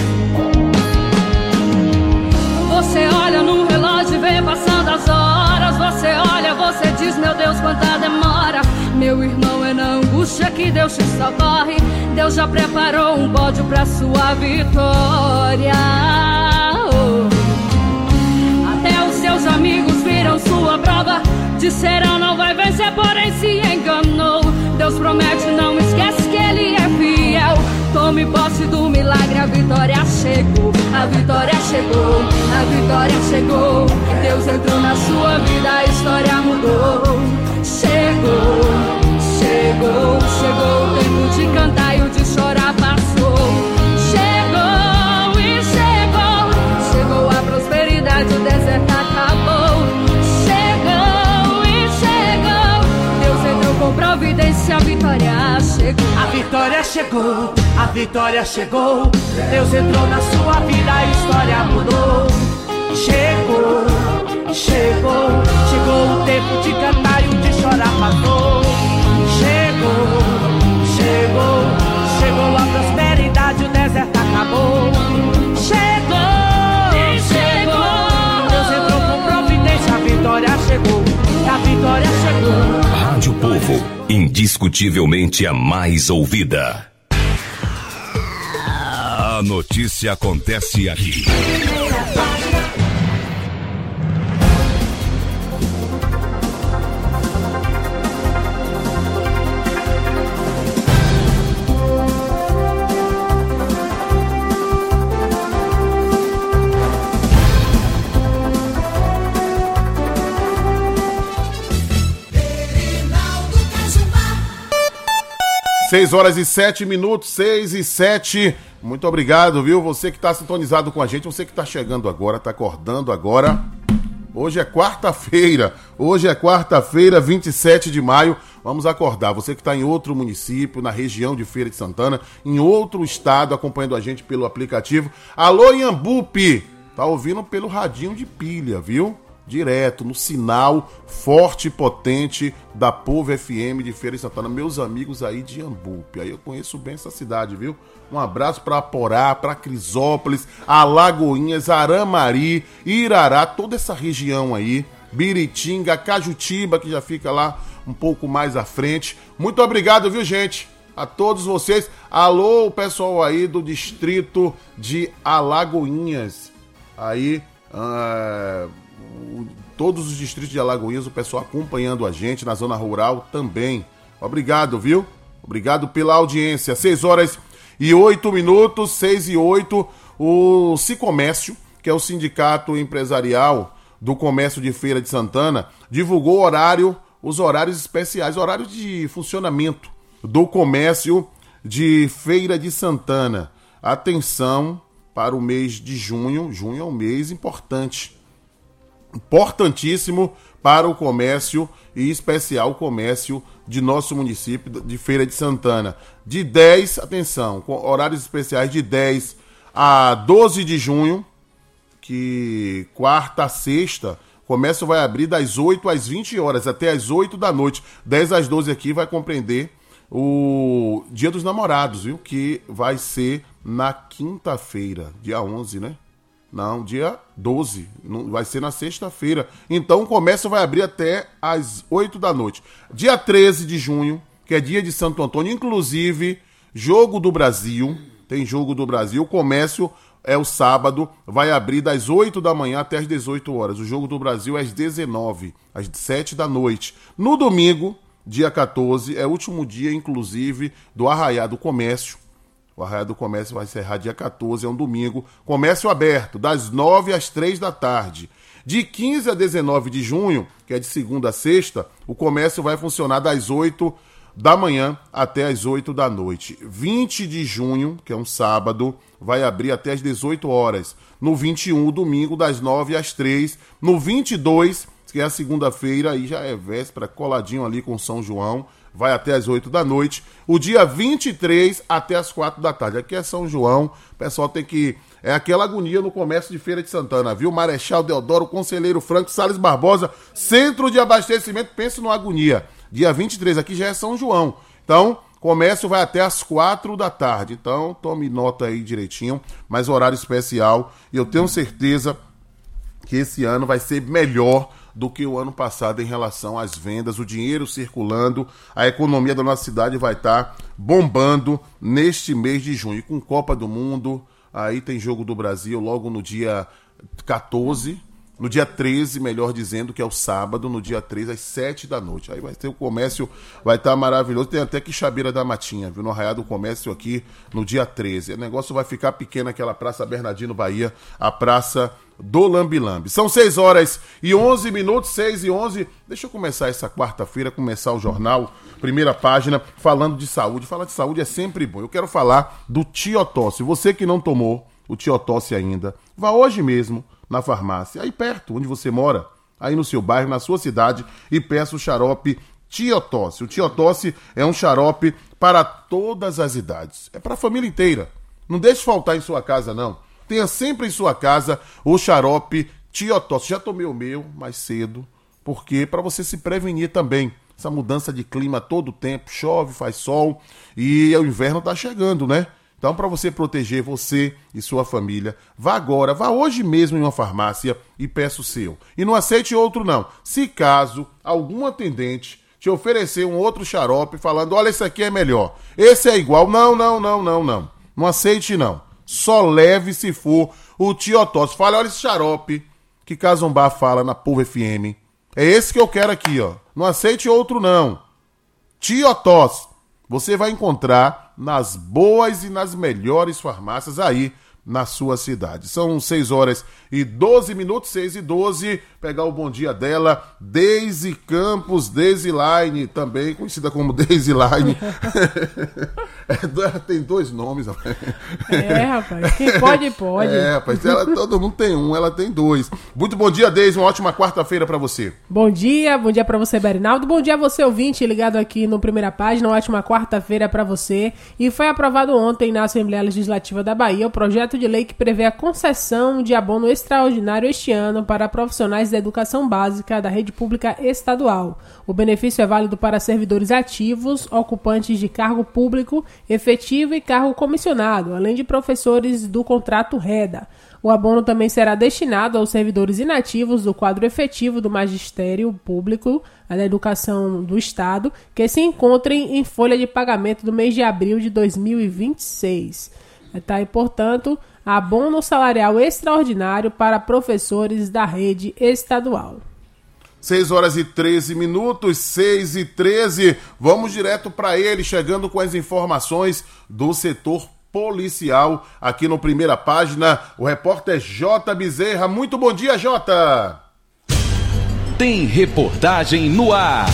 [SPEAKER 4] Você olha no relógio e vê passando as horas. Você olha, você diz, meu Deus, quanta demora. Meu irmão, é na angústia que Deus te socorre. Deus já preparou um pódio pra sua vitória. Até os seus amigos viram sua prova. Disseram não vai vencer, porém se enganou. Deus promete, não esquece que Ele é fiel. Tome posse do milagre, a vitória chegou. A vitória chegou, a vitória chegou. Deus entrou na sua vida, a história mudou. Chegou, chegou, chegou. O tempo de cantar e o de chorar passou. Chegou e chegou. Chegou a prosperidade, o deserto acabou. Chegou e chegou. Deus entrou com providência, a vitória chegou.
[SPEAKER 25] A vitória chegou, a vitória chegou. Deus entrou na sua vida, a história mudou. Chegou, chegou, chegou o tempo de cantar e o de chorar passou. Chegou, chegou, chegou a prosperidade, o deserto acabou. Chegou, chegou, Deus entrou com providência, a vitória chegou, a vitória chegou.
[SPEAKER 5] Rádio Povo, indiscutivelmente a mais ouvida. A notícia acontece aqui.
[SPEAKER 3] Seis horas e 7 minutos, 6 e 7. Muito obrigado, viu? Você que está sintonizado com a gente, você que está chegando agora, está acordando agora. Hoje é quarta-feira, 27 de maio. Vamos acordar. Você que está em outro município, na região de Feira de Santana, em outro estado, acompanhando a gente pelo aplicativo. Alô, Iambupe! Tá ouvindo pelo radinho de pilha, viu? Direto, no sinal forte e potente da Povo FM de Feira de Santana. Meus amigos aí de Iambupe, aí eu conheço bem essa cidade, viu? Um abraço para Aporá, para Crisópolis, Alagoinhas, Aramari, Irará, toda essa região aí. Biritinga, Cajutiba, que já fica lá um pouco mais à frente. Muito obrigado, viu, gente? A todos vocês. Alô, o pessoal aí do distrito de Alagoinhas. Aí, todos os distritos de Alagoinhas, o pessoal acompanhando a gente na zona rural também. Obrigado, viu? Obrigado pela audiência. 6 horas e 8 minutos, 6 e 8. O Sicomércio, que é o sindicato empresarial do comércio de Feira de Santana, divulgou os horários especiais, horários de funcionamento do comércio de Feira de Santana. Atenção para o mês de junho. Junho é um mês importantíssimo para o comércio, e especial o comércio de nosso município de Feira de Santana. De 10, atenção, com horários especiais de 10 a 12 de junho, que quarta a sexta, o comércio vai abrir das 8 às 20 horas, até às 8 da noite. 10 às 12 aqui vai compreender o Dia dos Namorados, viu? Que vai ser na quinta-feira, dia 11, né? Não, dia 12. Vai ser na sexta-feira. Então o comércio vai abrir até às 8 da noite. Dia 13 de junho, que é dia de Santo Antônio, inclusive, Jogo do Brasil. Tem Jogo do Brasil. O comércio é o sábado, vai abrir das 8 da manhã até as 18 horas. O Jogo do Brasil é às 19, às 7 da noite. No domingo, dia 14, é o último dia, inclusive, do Arraiá do Comércio. O Arraiá do Comércio vai encerrar dia 14, é um domingo. Comércio aberto, das 9 às 3 da tarde. De 15 a 19 de junho, que é de segunda a sexta, o comércio vai funcionar das 8 da manhã até as 8 da noite. 20 de junho, que é um sábado, vai abrir até as 18 horas. No 21, domingo, das 9 às 3. No 22, que é a segunda-feira, aí já é véspera, coladinho ali com São João, vai até as 8 da noite. O dia 23 até as 4 da tarde. Aqui é São João, o pessoal tem que... É aquela agonia no comércio de Feira de Santana, viu? Marechal Deodoro, Conselheiro Franco, Salles Barbosa, centro de abastecimento, pense numa agonia. Dia 23 aqui já é São João. Então, comércio vai até as 4 da tarde. Então, tome nota aí direitinho, mas horário especial. E eu tenho certeza que esse ano vai ser melhor do que o ano passado em relação às vendas, o dinheiro circulando, a economia da nossa cidade vai estar bombando neste mês de junho. E com Copa do Mundo, aí tem Jogo do Brasil logo no dia 14, no dia 13, melhor dizendo, que é o sábado, no dia 13, às 7 da noite. Aí vai ter o comércio, vai estar maravilhoso. Tem até Quixabeira da Matinha, viu? No Arraiá do Comércio aqui no dia 13. O negócio vai ficar pequeno, aquela Praça Bernardino Bahia, a Praça do Lambi-Lambi. São 6 horas e 11 minutos, 6 e 11. Deixa eu começar essa quarta-feira, começar o jornal, primeira página, falando de saúde. Falar de saúde é sempre bom. Eu quero falar do Tiotosse. Você que não tomou o Tiotosse ainda, vá hoje mesmo na farmácia, aí perto, onde você mora, aí no seu bairro, na sua cidade, e peça o xarope Tiotosse. O Tiotosse é um xarope para todas as idades. É para a família inteira. Não deixe faltar em sua casa, não. Tenha sempre em sua casa o xarope Tiotosse. Já tomei o meu mais cedo, porque para você se prevenir também. Essa mudança de clima todo tempo, chove, faz sol, e o inverno está chegando, né? Então, para você proteger você e sua família, vá agora, vá hoje mesmo em uma farmácia e peça o seu. E não aceite outro, não. Se caso algum atendente te oferecer um outro xarope falando, olha, esse aqui é melhor, esse é igual, não. Não aceite, não. Só leve se for o Tiotosse. Fala, olha esse xarope que Casombá fala na Povo FM. É esse que eu quero aqui, ó. Não aceite outro, não. Tiotosse. Você vai encontrar nas boas e nas melhores farmácias aí na sua cidade. São 6 horas e 12 minutos, 6 e 12. Pegar o bom dia dela, Deise Campos, Deiseline, também conhecida como Deiseline. Tem 2 nomes, rapaz.
[SPEAKER 23] Rapaz, quem pode, pode.
[SPEAKER 3] Rapaz, todo mundo tem um, ela tem 2. Muito bom dia, Deise, uma ótima quarta-feira pra você.
[SPEAKER 23] Bom dia pra você, Berinaldo. Bom dia a você, ouvinte, ligado aqui no Primeira Página, uma ótima quarta-feira pra você. E foi aprovado ontem na Assembleia Legislativa da Bahia o projeto de lei que prevê a concessão de abono extraordinário este ano para profissionais da educação básica da rede pública estadual. O benefício é válido para servidores ativos, ocupantes de cargo público efetivo e cargo comissionado, além de professores do contrato REDA. O abono também será destinado aos servidores inativos do quadro efetivo do Magistério Público da Educação do Estado, que se encontrem em folha de pagamento do mês de abril de 2026. E, portanto, abono salarial extraordinário para professores da rede estadual.
[SPEAKER 3] 6 horas e 13 minutos, 6 e 13. Vamos direto para ele, chegando com as informações do setor policial aqui no Primeira Página. O repórter J. Bezerra. Muito bom dia, J.
[SPEAKER 5] Tem reportagem no ar.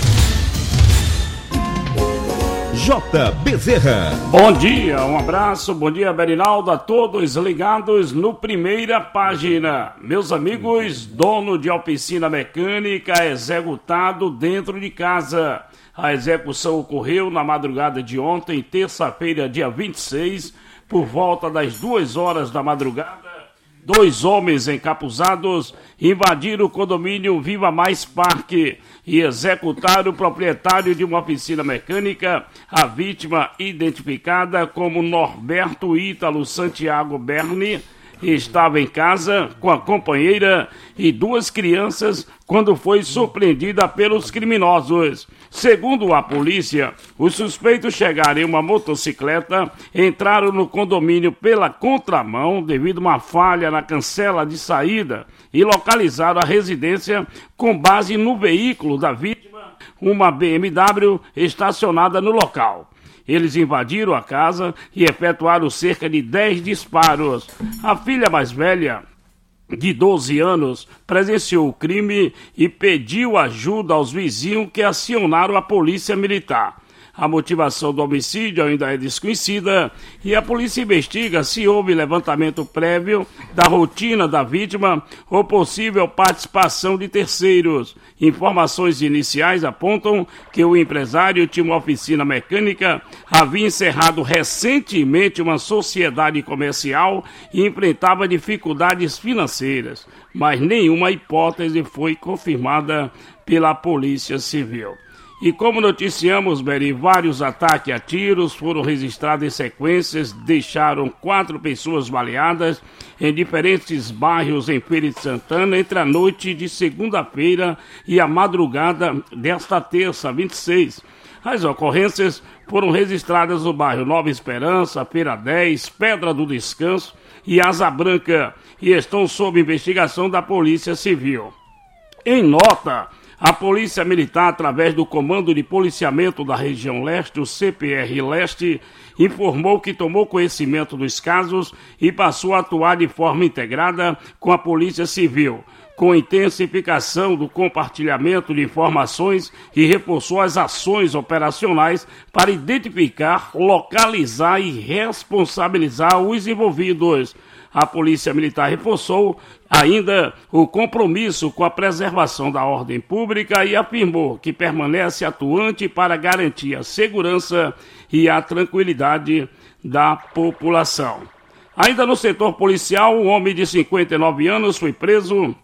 [SPEAKER 5] J. Bezerra.
[SPEAKER 24] Bom dia, um abraço, bom dia, Berinaldo, a todos ligados no Primeira Página. Meus amigos, dono de oficina mecânica executado dentro de casa. A execução ocorreu na madrugada de ontem, terça-feira, dia 26, por volta das 2 horas da madrugada. 2 homens encapuzados invadiram o condomínio Viva Mais Parque e executaram o proprietário de uma oficina mecânica, a vítima identificada como Norberto Ítalo Santiago Berni, estava em casa com a companheira e 2 crianças quando foi surpreendida pelos criminosos. Segundo a polícia, os suspeitos chegaram em uma motocicleta, entraram no condomínio pela contramão devido a uma falha na cancela de saída e localizaram a residência com base no veículo da vítima, uma BMW estacionada no local. Eles invadiram a casa e efetuaram cerca de 10 disparos. A filha mais velha, de 12 anos, presenciou o crime e pediu ajuda aos vizinhos que acionaram a polícia militar. A motivação do homicídio ainda é desconhecida e a polícia investiga se houve levantamento prévio da rotina da vítima ou possível participação de terceiros. Informações iniciais apontam que o empresário tinha uma oficina mecânica, havia encerrado recentemente uma sociedade comercial e enfrentava dificuldades financeiras, mas nenhuma hipótese foi confirmada pela Polícia Civil. E como noticiamos, Beri, vários ataques a tiros foram registrados em sequências, deixaram 4 pessoas baleadas em diferentes bairros em Feira de Santana entre a noite de segunda-feira e a madrugada desta terça, 26. As ocorrências foram registradas no bairro Nova Esperança, Feira 10, Pedra do Descanso e Asa Branca e estão sob investigação da Polícia Civil. Em nota, a Polícia Militar, através do Comando de Policiamento da Região Leste, o CPR Leste, informou que tomou conhecimento dos casos e passou a atuar de forma integrada com a Polícia Civil, com intensificação do compartilhamento de informações e reforçou as ações operacionais para identificar, localizar e responsabilizar os envolvidos. A Polícia Militar reforçou ainda o compromisso com a preservação da ordem pública e afirmou que permanece atuante para garantir a segurança e a tranquilidade da população. Ainda no setor policial, um homem de 59 anos foi preso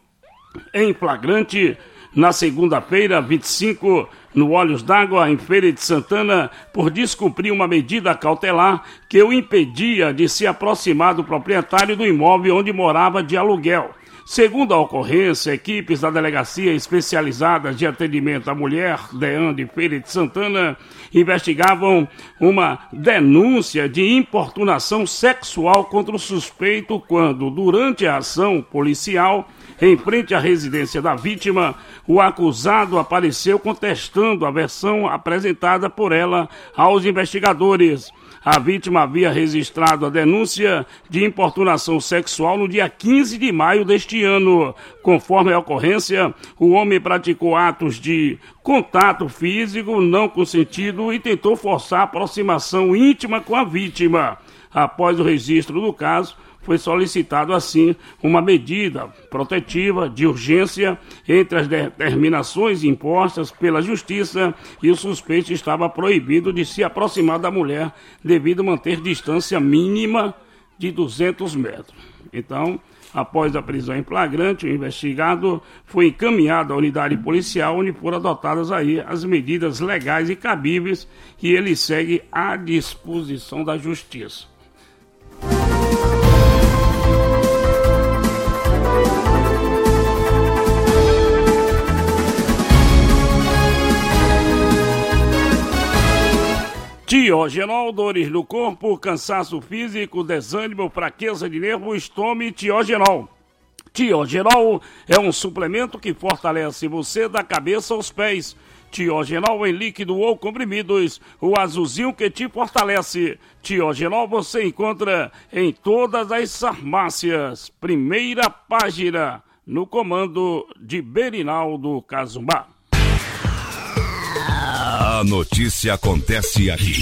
[SPEAKER 24] em flagrante na segunda-feira, 25, no Olhos d'Água, em Feira de Santana, por descumprir uma medida cautelar que o impedia de se aproximar do proprietário do imóvel onde morava de aluguel. Segundo a ocorrência, equipes da Delegacia Especializada de Atendimento à Mulher, DEAN de Feira de Santana, investigavam uma denúncia de importunação sexual contra o suspeito quando, durante a ação policial, em frente à residência da vítima, o acusado apareceu contestando a versão apresentada por ela aos investigadores. A vítima havia registrado a denúncia de importunação sexual no dia 15 de maio deste ano. Conforme a ocorrência, o homem praticou atos de contato físico não consentido e tentou forçar a aproximação íntima com a vítima. Após o registro do caso, foi solicitado assim uma medida protetiva de urgência entre as determinações impostas pela Justiça e o suspeito estava proibido de se aproximar da mulher devido a manter distância mínima de 200 metros. Então, após a prisão em flagrante, o investigado foi encaminhado à unidade policial onde foram adotadas aí as medidas legais e cabíveis e ele segue à disposição da Justiça. Tiogenol, dores no corpo, cansaço físico, desânimo, fraqueza de nervos, tome Tiogenol. Tiogenol é um suplemento que fortalece você da cabeça aos pés. Tiogenol em líquido ou comprimidos, o azulzinho que te fortalece. Tiogenol você encontra em todas as farmácias. Primeira página, no comando de Berinaldo Casumba.
[SPEAKER 5] A notícia acontece aqui.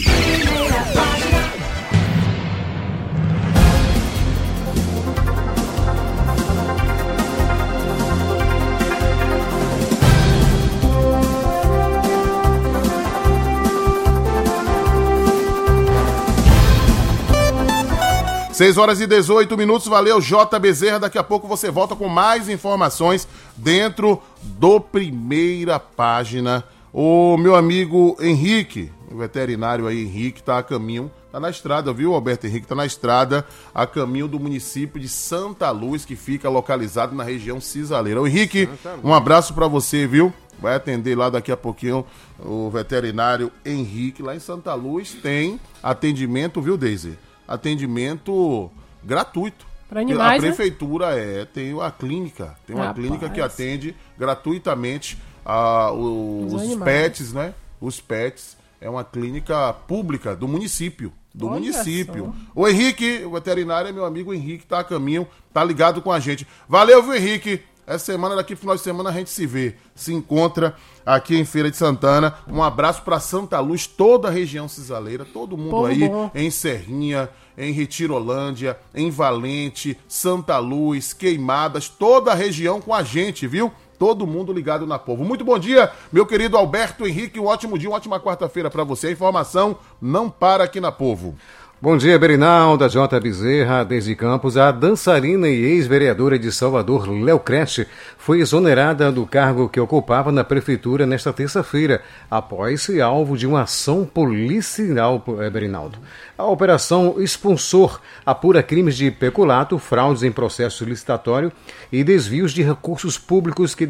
[SPEAKER 3] Seis horas e 18 minutos, valeu J. Bezerra, daqui a pouco você volta com mais informações dentro do Primeira Página. O meu amigo Henrique, o veterinário aí, Henrique, está a caminho Tá na estrada, viu, Alberto Henrique? Tá na estrada a caminho do município de Santa Luz, que fica localizado na região cisaleira. Ô, Henrique, um abraço pra você, viu? Vai atender lá daqui a pouquinho o veterinário Henrique. Lá em Santa Luz tem atendimento, viu, Deise? Atendimento gratuito.
[SPEAKER 23] Para animais,
[SPEAKER 3] a prefeitura tem uma clínica. Tem uma clínica que atende gratuitamente os pets, né? Os pets. É uma clínica pública do município. O Henrique, o veterinário é meu amigo Henrique, tá a caminho, tá ligado com a gente. Valeu, viu, Henrique? Essa semana, daqui final de semana, a gente se vê, se encontra aqui em Feira de Santana. Um abraço para Santa Luz, toda a região cisaleira, todo mundo aí, em Serrinha, em Retirolândia, em Valente, Santa Luz, Queimadas, toda a região com a gente, viu? Todo mundo ligado na Povo. Muito bom dia, meu querido Alberto Henrique, um ótimo dia, uma ótima quarta-feira para você. A informação não para aqui na Povo.
[SPEAKER 1] Bom dia, Berinalda, J. Bezerra, desde Campos. A dançarina e ex-vereadora de Salvador, Leocrete, foi exonerada do cargo que ocupava na prefeitura nesta terça-feira, após ser alvo de uma ação policial, Berinaldo. A operação Sponsor apura crimes de peculato, fraudes em processo licitatório e desvios de recursos públicos que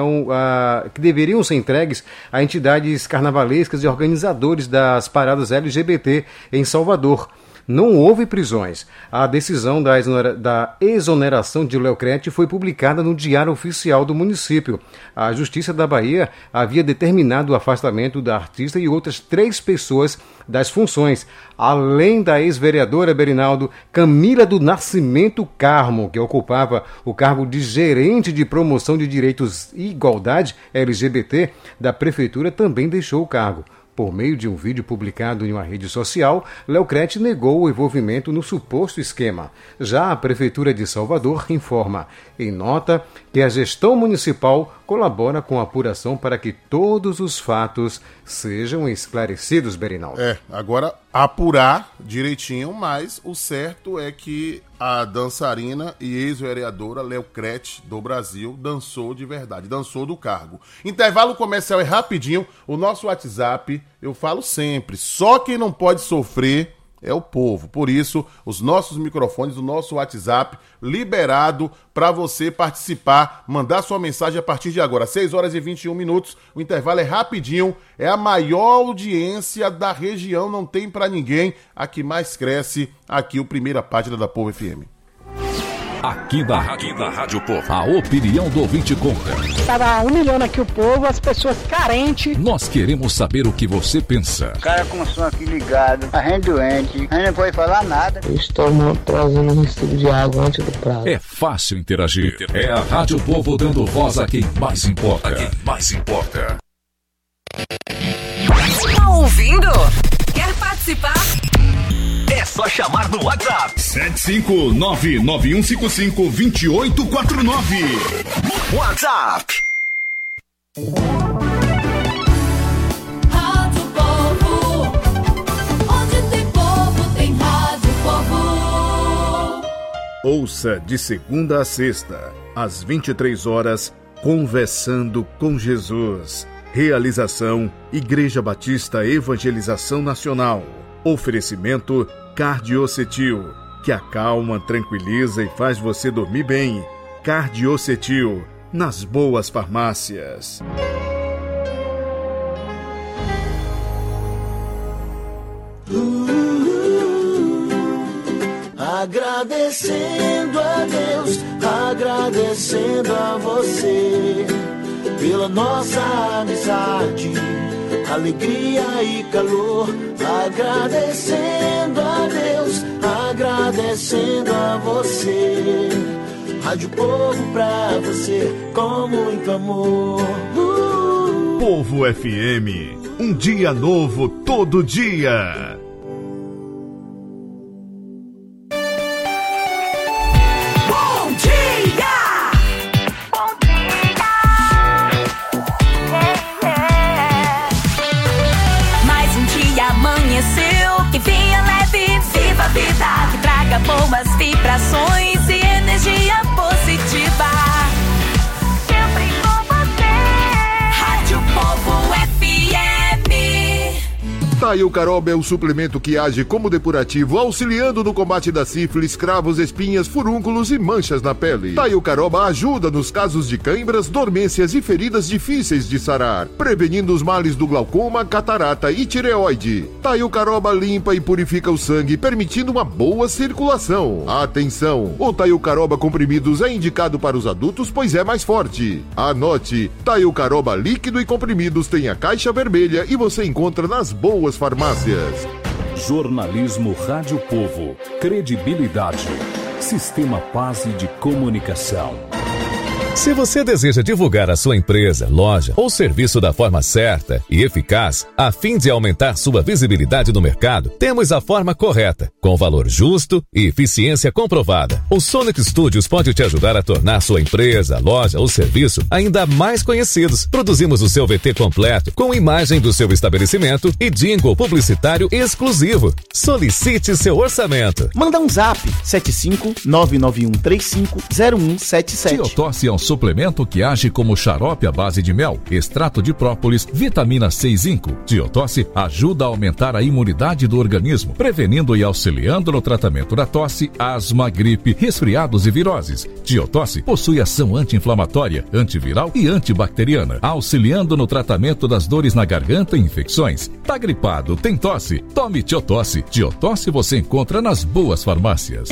[SPEAKER 1] deveriam ser entregues a entidades carnavalescas e organizadores das paradas LGBT em Salvador. Não houve prisões. A decisão da exoneração de Leocrete foi publicada no Diário Oficial do município. A Justiça da Bahia havia determinado o afastamento da artista e outras 3 pessoas das funções, além da ex-vereadora Berinaldo Camila do Nascimento Carmo, que ocupava o cargo de gerente de promoção de direitos e igualdade LGBT da prefeitura, também deixou o cargo. Por meio de um vídeo publicado em uma rede social, Leocrete negou o envolvimento no suposto esquema. Já a Prefeitura de Salvador informa, em nota, que a gestão municipal colabora com a apuração para que todos os fatos sejam esclarecidos, Berinaldo.
[SPEAKER 3] Agora apurar direitinho, mas o certo é que a dançarina e ex-vereadora Leocrete do Brasil dançou de verdade, dançou do cargo. Intervalo comercial é rapidinho, o nosso WhatsApp, eu falo sempre, só quem não pode sofrer é o povo. Por isso, os nossos microfones, o nosso WhatsApp liberado para você participar, mandar sua mensagem a partir de agora. 6h21. O intervalo é rapidinho. É a maior audiência da região, não tem para ninguém. A que mais cresce, aqui o Primeira Página da Povo FM.
[SPEAKER 19] Aqui na Rádio Povo, a opinião do ouvinte conta.
[SPEAKER 6] Estava humilhando aqui o povo, as pessoas carentes.
[SPEAKER 19] Nós queremos saber o que você pensa.
[SPEAKER 7] O cara com o som aqui ligado, a gente doente, a gente não pode falar nada.
[SPEAKER 9] Estamos trazendo um recibo de água antes do prazo.
[SPEAKER 19] É fácil interagir. É a Rádio Povo dando voz a quem mais importa.
[SPEAKER 16] Tá ouvindo? Quer participar?
[SPEAKER 5] É só chamar no WhatsApp.
[SPEAKER 17] 759-9155-2849.
[SPEAKER 5] WhatsApp.
[SPEAKER 10] Rádio Povo. Onde tem povo, tem Rádio Povo.
[SPEAKER 17] Ouça de segunda a sexta, às 23h, Conversando com Jesus. Realização Igreja Batista Evangelização Nacional. Oferecimento Cardiocetil, que acalma, tranquiliza e faz você dormir bem. Cardiocetil, nas boas farmácias.
[SPEAKER 11] Agradecendo a Deus, agradecendo a você pela nossa amizade, alegria e calor. Agradecendo a Deus, agradecendo a você. Rádio Povo pra você com muito amor.
[SPEAKER 17] Povo FM, um dia novo todo dia.
[SPEAKER 10] Que venha leve, viva a vida, que traga boas vibrações e energia positiva. Sempre com você. Rádio Povo FM.
[SPEAKER 17] Tá
[SPEAKER 8] Taio Caroba é o suplemento que age como depurativo, auxiliando no combate da sífilis, cravos, espinhas, furúnculos e manchas na pele. Taio Caroba ajuda nos casos de cãibras, dormências e feridas difíceis de sarar, prevenindo os males do glaucoma, catarata e tireoide. Taio Caroba limpa e purifica o sangue, permitindo uma boa circulação. Atenção! O Taio Caroba comprimidos é indicado para os adultos, pois é mais forte. Anote, Taio Caroba líquido e comprimidos tem a caixa vermelha e você encontra nas boas farmácias.
[SPEAKER 13] Jornalismo Rádio Povo. Credibilidade. Sistema Paz de Comunicação.
[SPEAKER 12] Se você deseja divulgar a sua empresa, loja ou serviço da forma certa e eficaz, a fim de aumentar sua visibilidade no mercado, temos a forma correta, com valor justo e eficiência comprovada. O Sonic Studios pode te ajudar a tornar sua empresa, loja ou serviço ainda mais conhecidos. Produzimos o seu VT completo, com imagem do seu estabelecimento e jingle publicitário exclusivo. Solicite seu orçamento.
[SPEAKER 14] Manda um zap, 75991350177.
[SPEAKER 12] Tiotosse é um suplemento que age como xarope à base de mel, extrato de própolis, vitamina C e zinco. Tiotosse ajuda a aumentar a imunidade do organismo, prevenindo e auxiliando no tratamento da tosse, asma, gripe, resfriados e viroses. Tiotosse possui ação anti-inflamatória, antiviral e antibacteriana, auxiliando no tratamento das dores na garganta e infecções. Tá gripado, tem tosse? Tome Tiotosse. Tiotosse você encontra nas boas farmácias.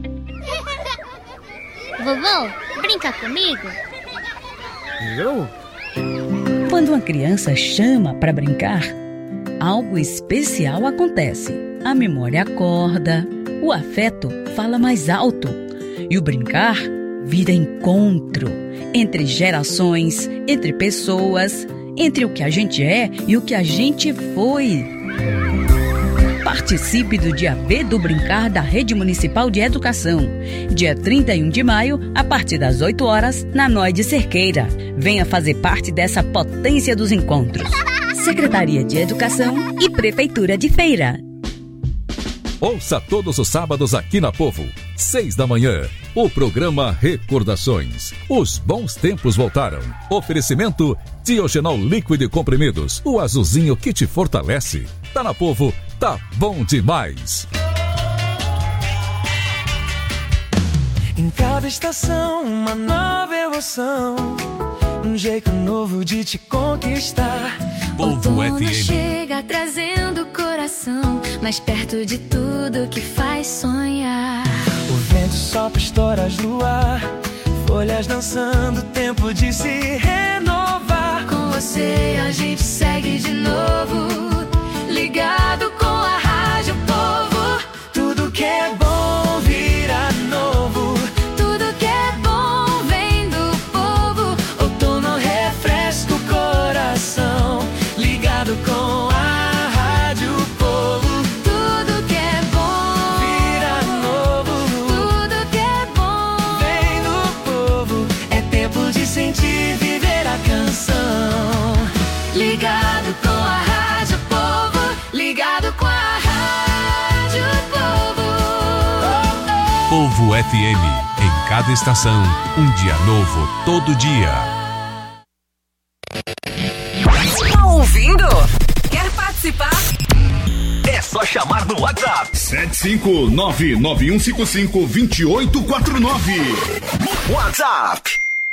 [SPEAKER 21] Vovô, brinca comigo?
[SPEAKER 22] Eu? Quando uma criança chama para brincar, algo especial acontece. A memória acorda, o afeto fala mais alto e o brincar vira encontro entre gerações, entre pessoas, entre o que a gente é e o que a gente foi. Participe do Dia B do Brincar da Rede Municipal de Educação. Dia 31 de maio, a partir das 8 horas, na Noé de Cerqueira. Venha fazer parte dessa potência dos encontros. Secretaria de Educação e Prefeitura de Feira.
[SPEAKER 12] Ouça todos os sábados aqui na Povo, 6 da manhã, o programa Recordações. Os bons tempos voltaram. Oferecimento Diogenol líquido e comprimidos, o azulzinho que te fortalece. Tá na Povo, tá bom demais.
[SPEAKER 15] Em cada estação, uma nova emoção, um jeito novo de te conquistar.
[SPEAKER 18] Povo FM chega trazendo o coração mais perto de tudo que faz sonhar.
[SPEAKER 15] O vento sopra histórias no ar, folhas dançando, tempo de se renovar.
[SPEAKER 18] Com você a gente segue de novo, ligado com a Rádio Povo.
[SPEAKER 15] Tudo que é bom vira novo,
[SPEAKER 18] tudo que é bom vem do povo.
[SPEAKER 15] Outono refresca o coração, ligado com a Rádio Povo.
[SPEAKER 18] Tudo que é bom
[SPEAKER 15] vira novo,
[SPEAKER 18] tudo que é bom
[SPEAKER 15] vem do povo. É tempo de sentir, viver a canção, ligado com a Rádio Povo, ligado com a Rádio Povo.
[SPEAKER 13] Povo FM, em cada estação, um dia novo todo dia.
[SPEAKER 16] Tá ouvindo? Quer participar?
[SPEAKER 13] É só chamar no WhatsApp.
[SPEAKER 17] 75991552849.
[SPEAKER 13] WhatsApp.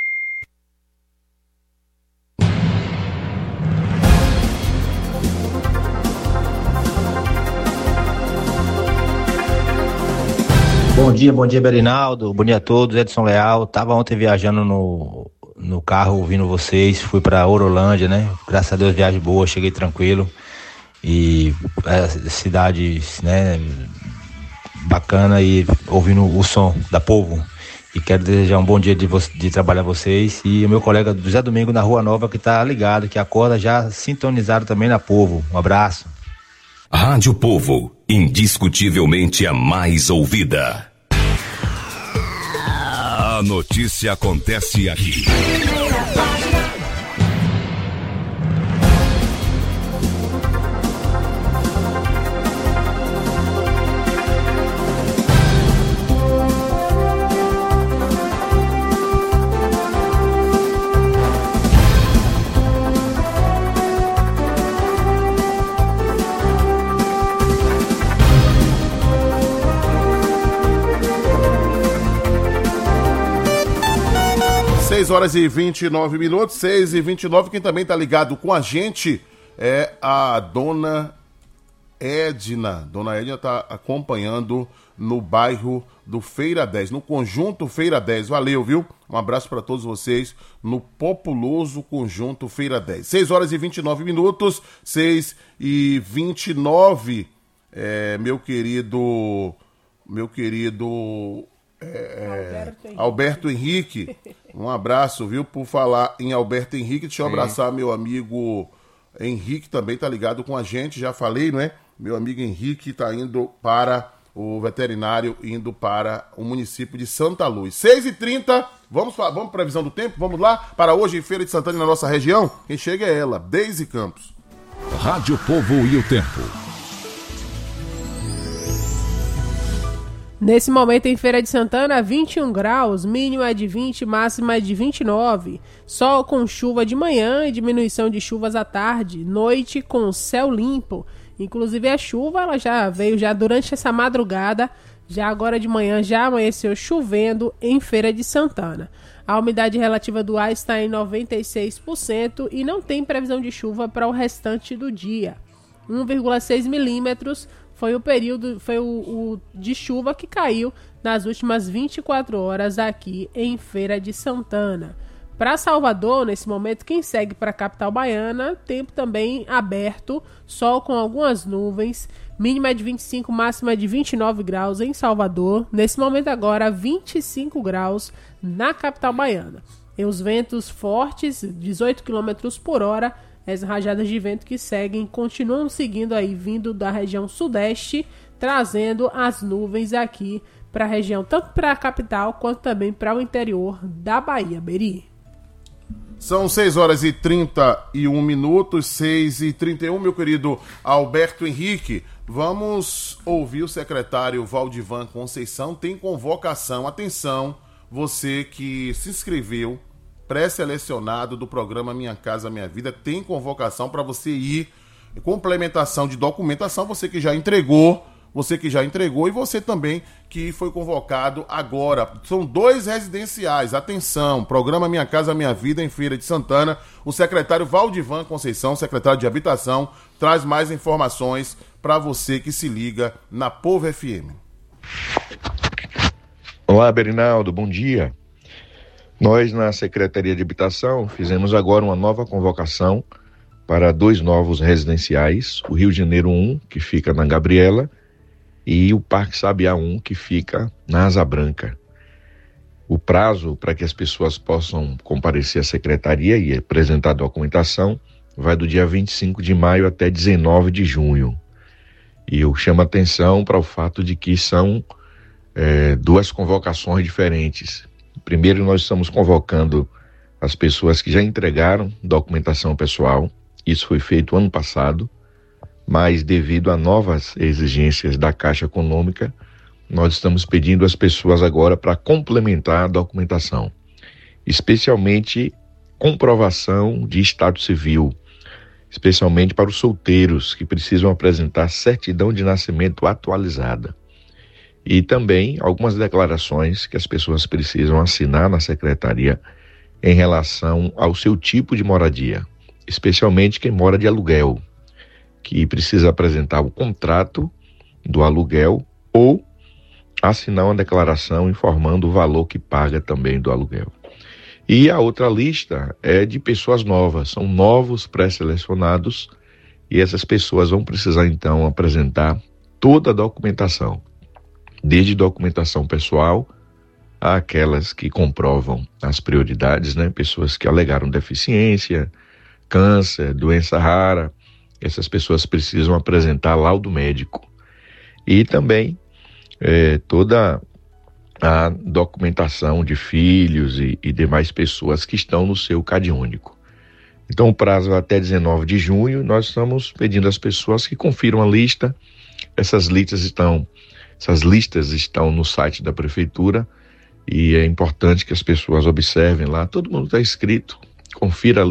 [SPEAKER 26] Bom dia, Berinaldo. Bom dia a todos, Edson Leal. Tava ontem viajando no carro ouvindo vocês, fui pra Orolândia, né? Graças a Deus, viagem boa, cheguei tranquilo. E a cidade, né, bacana, e ouvindo o som da Povo. E quero desejar um bom dia de trabalhar a vocês. E o meu colega José Domingo na Rua Nova, que tá ligado, que acorda já sintonizado também na Povo. Um abraço.
[SPEAKER 5] Rádio Povo, indiscutivelmente a mais ouvida.
[SPEAKER 13] A notícia acontece aqui.
[SPEAKER 3] 6 horas e 29 minutos, 6 e 29. Quem também tá ligado com a gente é a dona Edna. Dona Edna tá acompanhando no bairro do Feira 10, no Conjunto Feira 10. Valeu, viu? Um abraço para todos vocês no populoso Conjunto Feira 10. 6 horas e 29 minutos, 6 e 29. Meu querido Alberto Henrique, um abraço, viu? Por falar em Alberto Henrique, deixa eu abraçar meu amigo Henrique, também tá ligado com a gente, já falei, não é? Meu amigo Henrique tá indo para o veterinário, indo para o município de Santa Luz. 6h30, vamos para previsão do tempo, vamos lá, para hoje em Feira de Santana, na nossa região. Quem chega é ela, Deise Campos.
[SPEAKER 12] Rádio Povo e o tempo.
[SPEAKER 2] Nesse momento em Feira de Santana, 21 graus, mínima é de 20, máxima é de 29. Sol com chuva de manhã e diminuição de chuvas à tarde. Noite com céu limpo. Inclusive a chuva ela já veio já durante essa madrugada. Já agora de manhã já amanheceu chovendo em Feira de Santana. A umidade relativa do ar está em 96% e não tem previsão de chuva para o restante do dia. 1,6 milímetros foi o período, o de chuva que caiu nas últimas 24 horas aqui em Feira de Santana. Para Salvador, nesse momento, quem segue para a capital baiana, tempo também aberto, sol com algumas nuvens, mínima de 25, máxima de 29 graus em Salvador. Nesse momento agora, 25 graus na capital baiana. E os ventos fortes, 18 km por hora, as rajadas de vento que seguem, continuam seguindo aí, vindo da região sudeste, trazendo as nuvens aqui para a região, tanto para a capital, quanto também para o interior da Bahia. Beri.
[SPEAKER 3] São 6 horas e 31 minutos, 6 e 31, meu querido Alberto Henrique. Vamos ouvir o secretário Valdivan Conceição. Tem convocação, atenção, você que se inscreveu, pré-selecionado do programa Minha Casa Minha Vida, tem convocação para você ir, complementação de documentação, você que já entregou e você também que foi convocado agora. São 2 residenciais, atenção, programa Minha Casa Minha Vida em Feira de Santana. O secretário Valdivan Conceição, secretário de Habitação, traz mais informações para você que se liga na Povo FM.
[SPEAKER 4] Olá, Berinaldo, bom dia. Nós, na Secretaria de Habitação, fizemos agora uma nova convocação para 2 novos residenciais, o Rio de Janeiro 1, que fica na Gabriela, e o Parque Sabiá 1, que fica na Asa Branca. O prazo para que as pessoas possam comparecer à Secretaria e apresentar a documentação vai do dia 25 de maio até 19 de junho. E eu chamo a atenção para o fato de que são 2 convocações diferentes. Primeiro, nós estamos convocando as pessoas que já entregaram documentação pessoal. Isso foi feito ano passado, mas devido a novas exigências da Caixa Econômica, nós estamos pedindo às pessoas agora para complementar a documentação, especialmente comprovação de estado civil, especialmente para os solteiros que precisam apresentar certidão de nascimento atualizada. E também algumas declarações que as pessoas precisam assinar na secretaria em relação ao seu tipo de moradia, especialmente quem mora de aluguel, que precisa apresentar o contrato do aluguel ou assinar uma declaração informando o valor que paga também do aluguel. E a outra lista é de pessoas novas, são novos pré-selecionados e essas pessoas vão precisar então apresentar toda a documentação, desde documentação pessoal àquelas que comprovam as prioridades, né? Pessoas que alegaram deficiência, câncer, doença rara, essas pessoas precisam apresentar laudo médico. E também toda a documentação de filhos e demais pessoas que estão no seu CAD único. Então o prazo é até 19 de junho, nós estamos pedindo às pessoas que confiram a lista. Essas listas estão no site da prefeitura e é importante que as pessoas observem lá, todo mundo está inscrito, confira a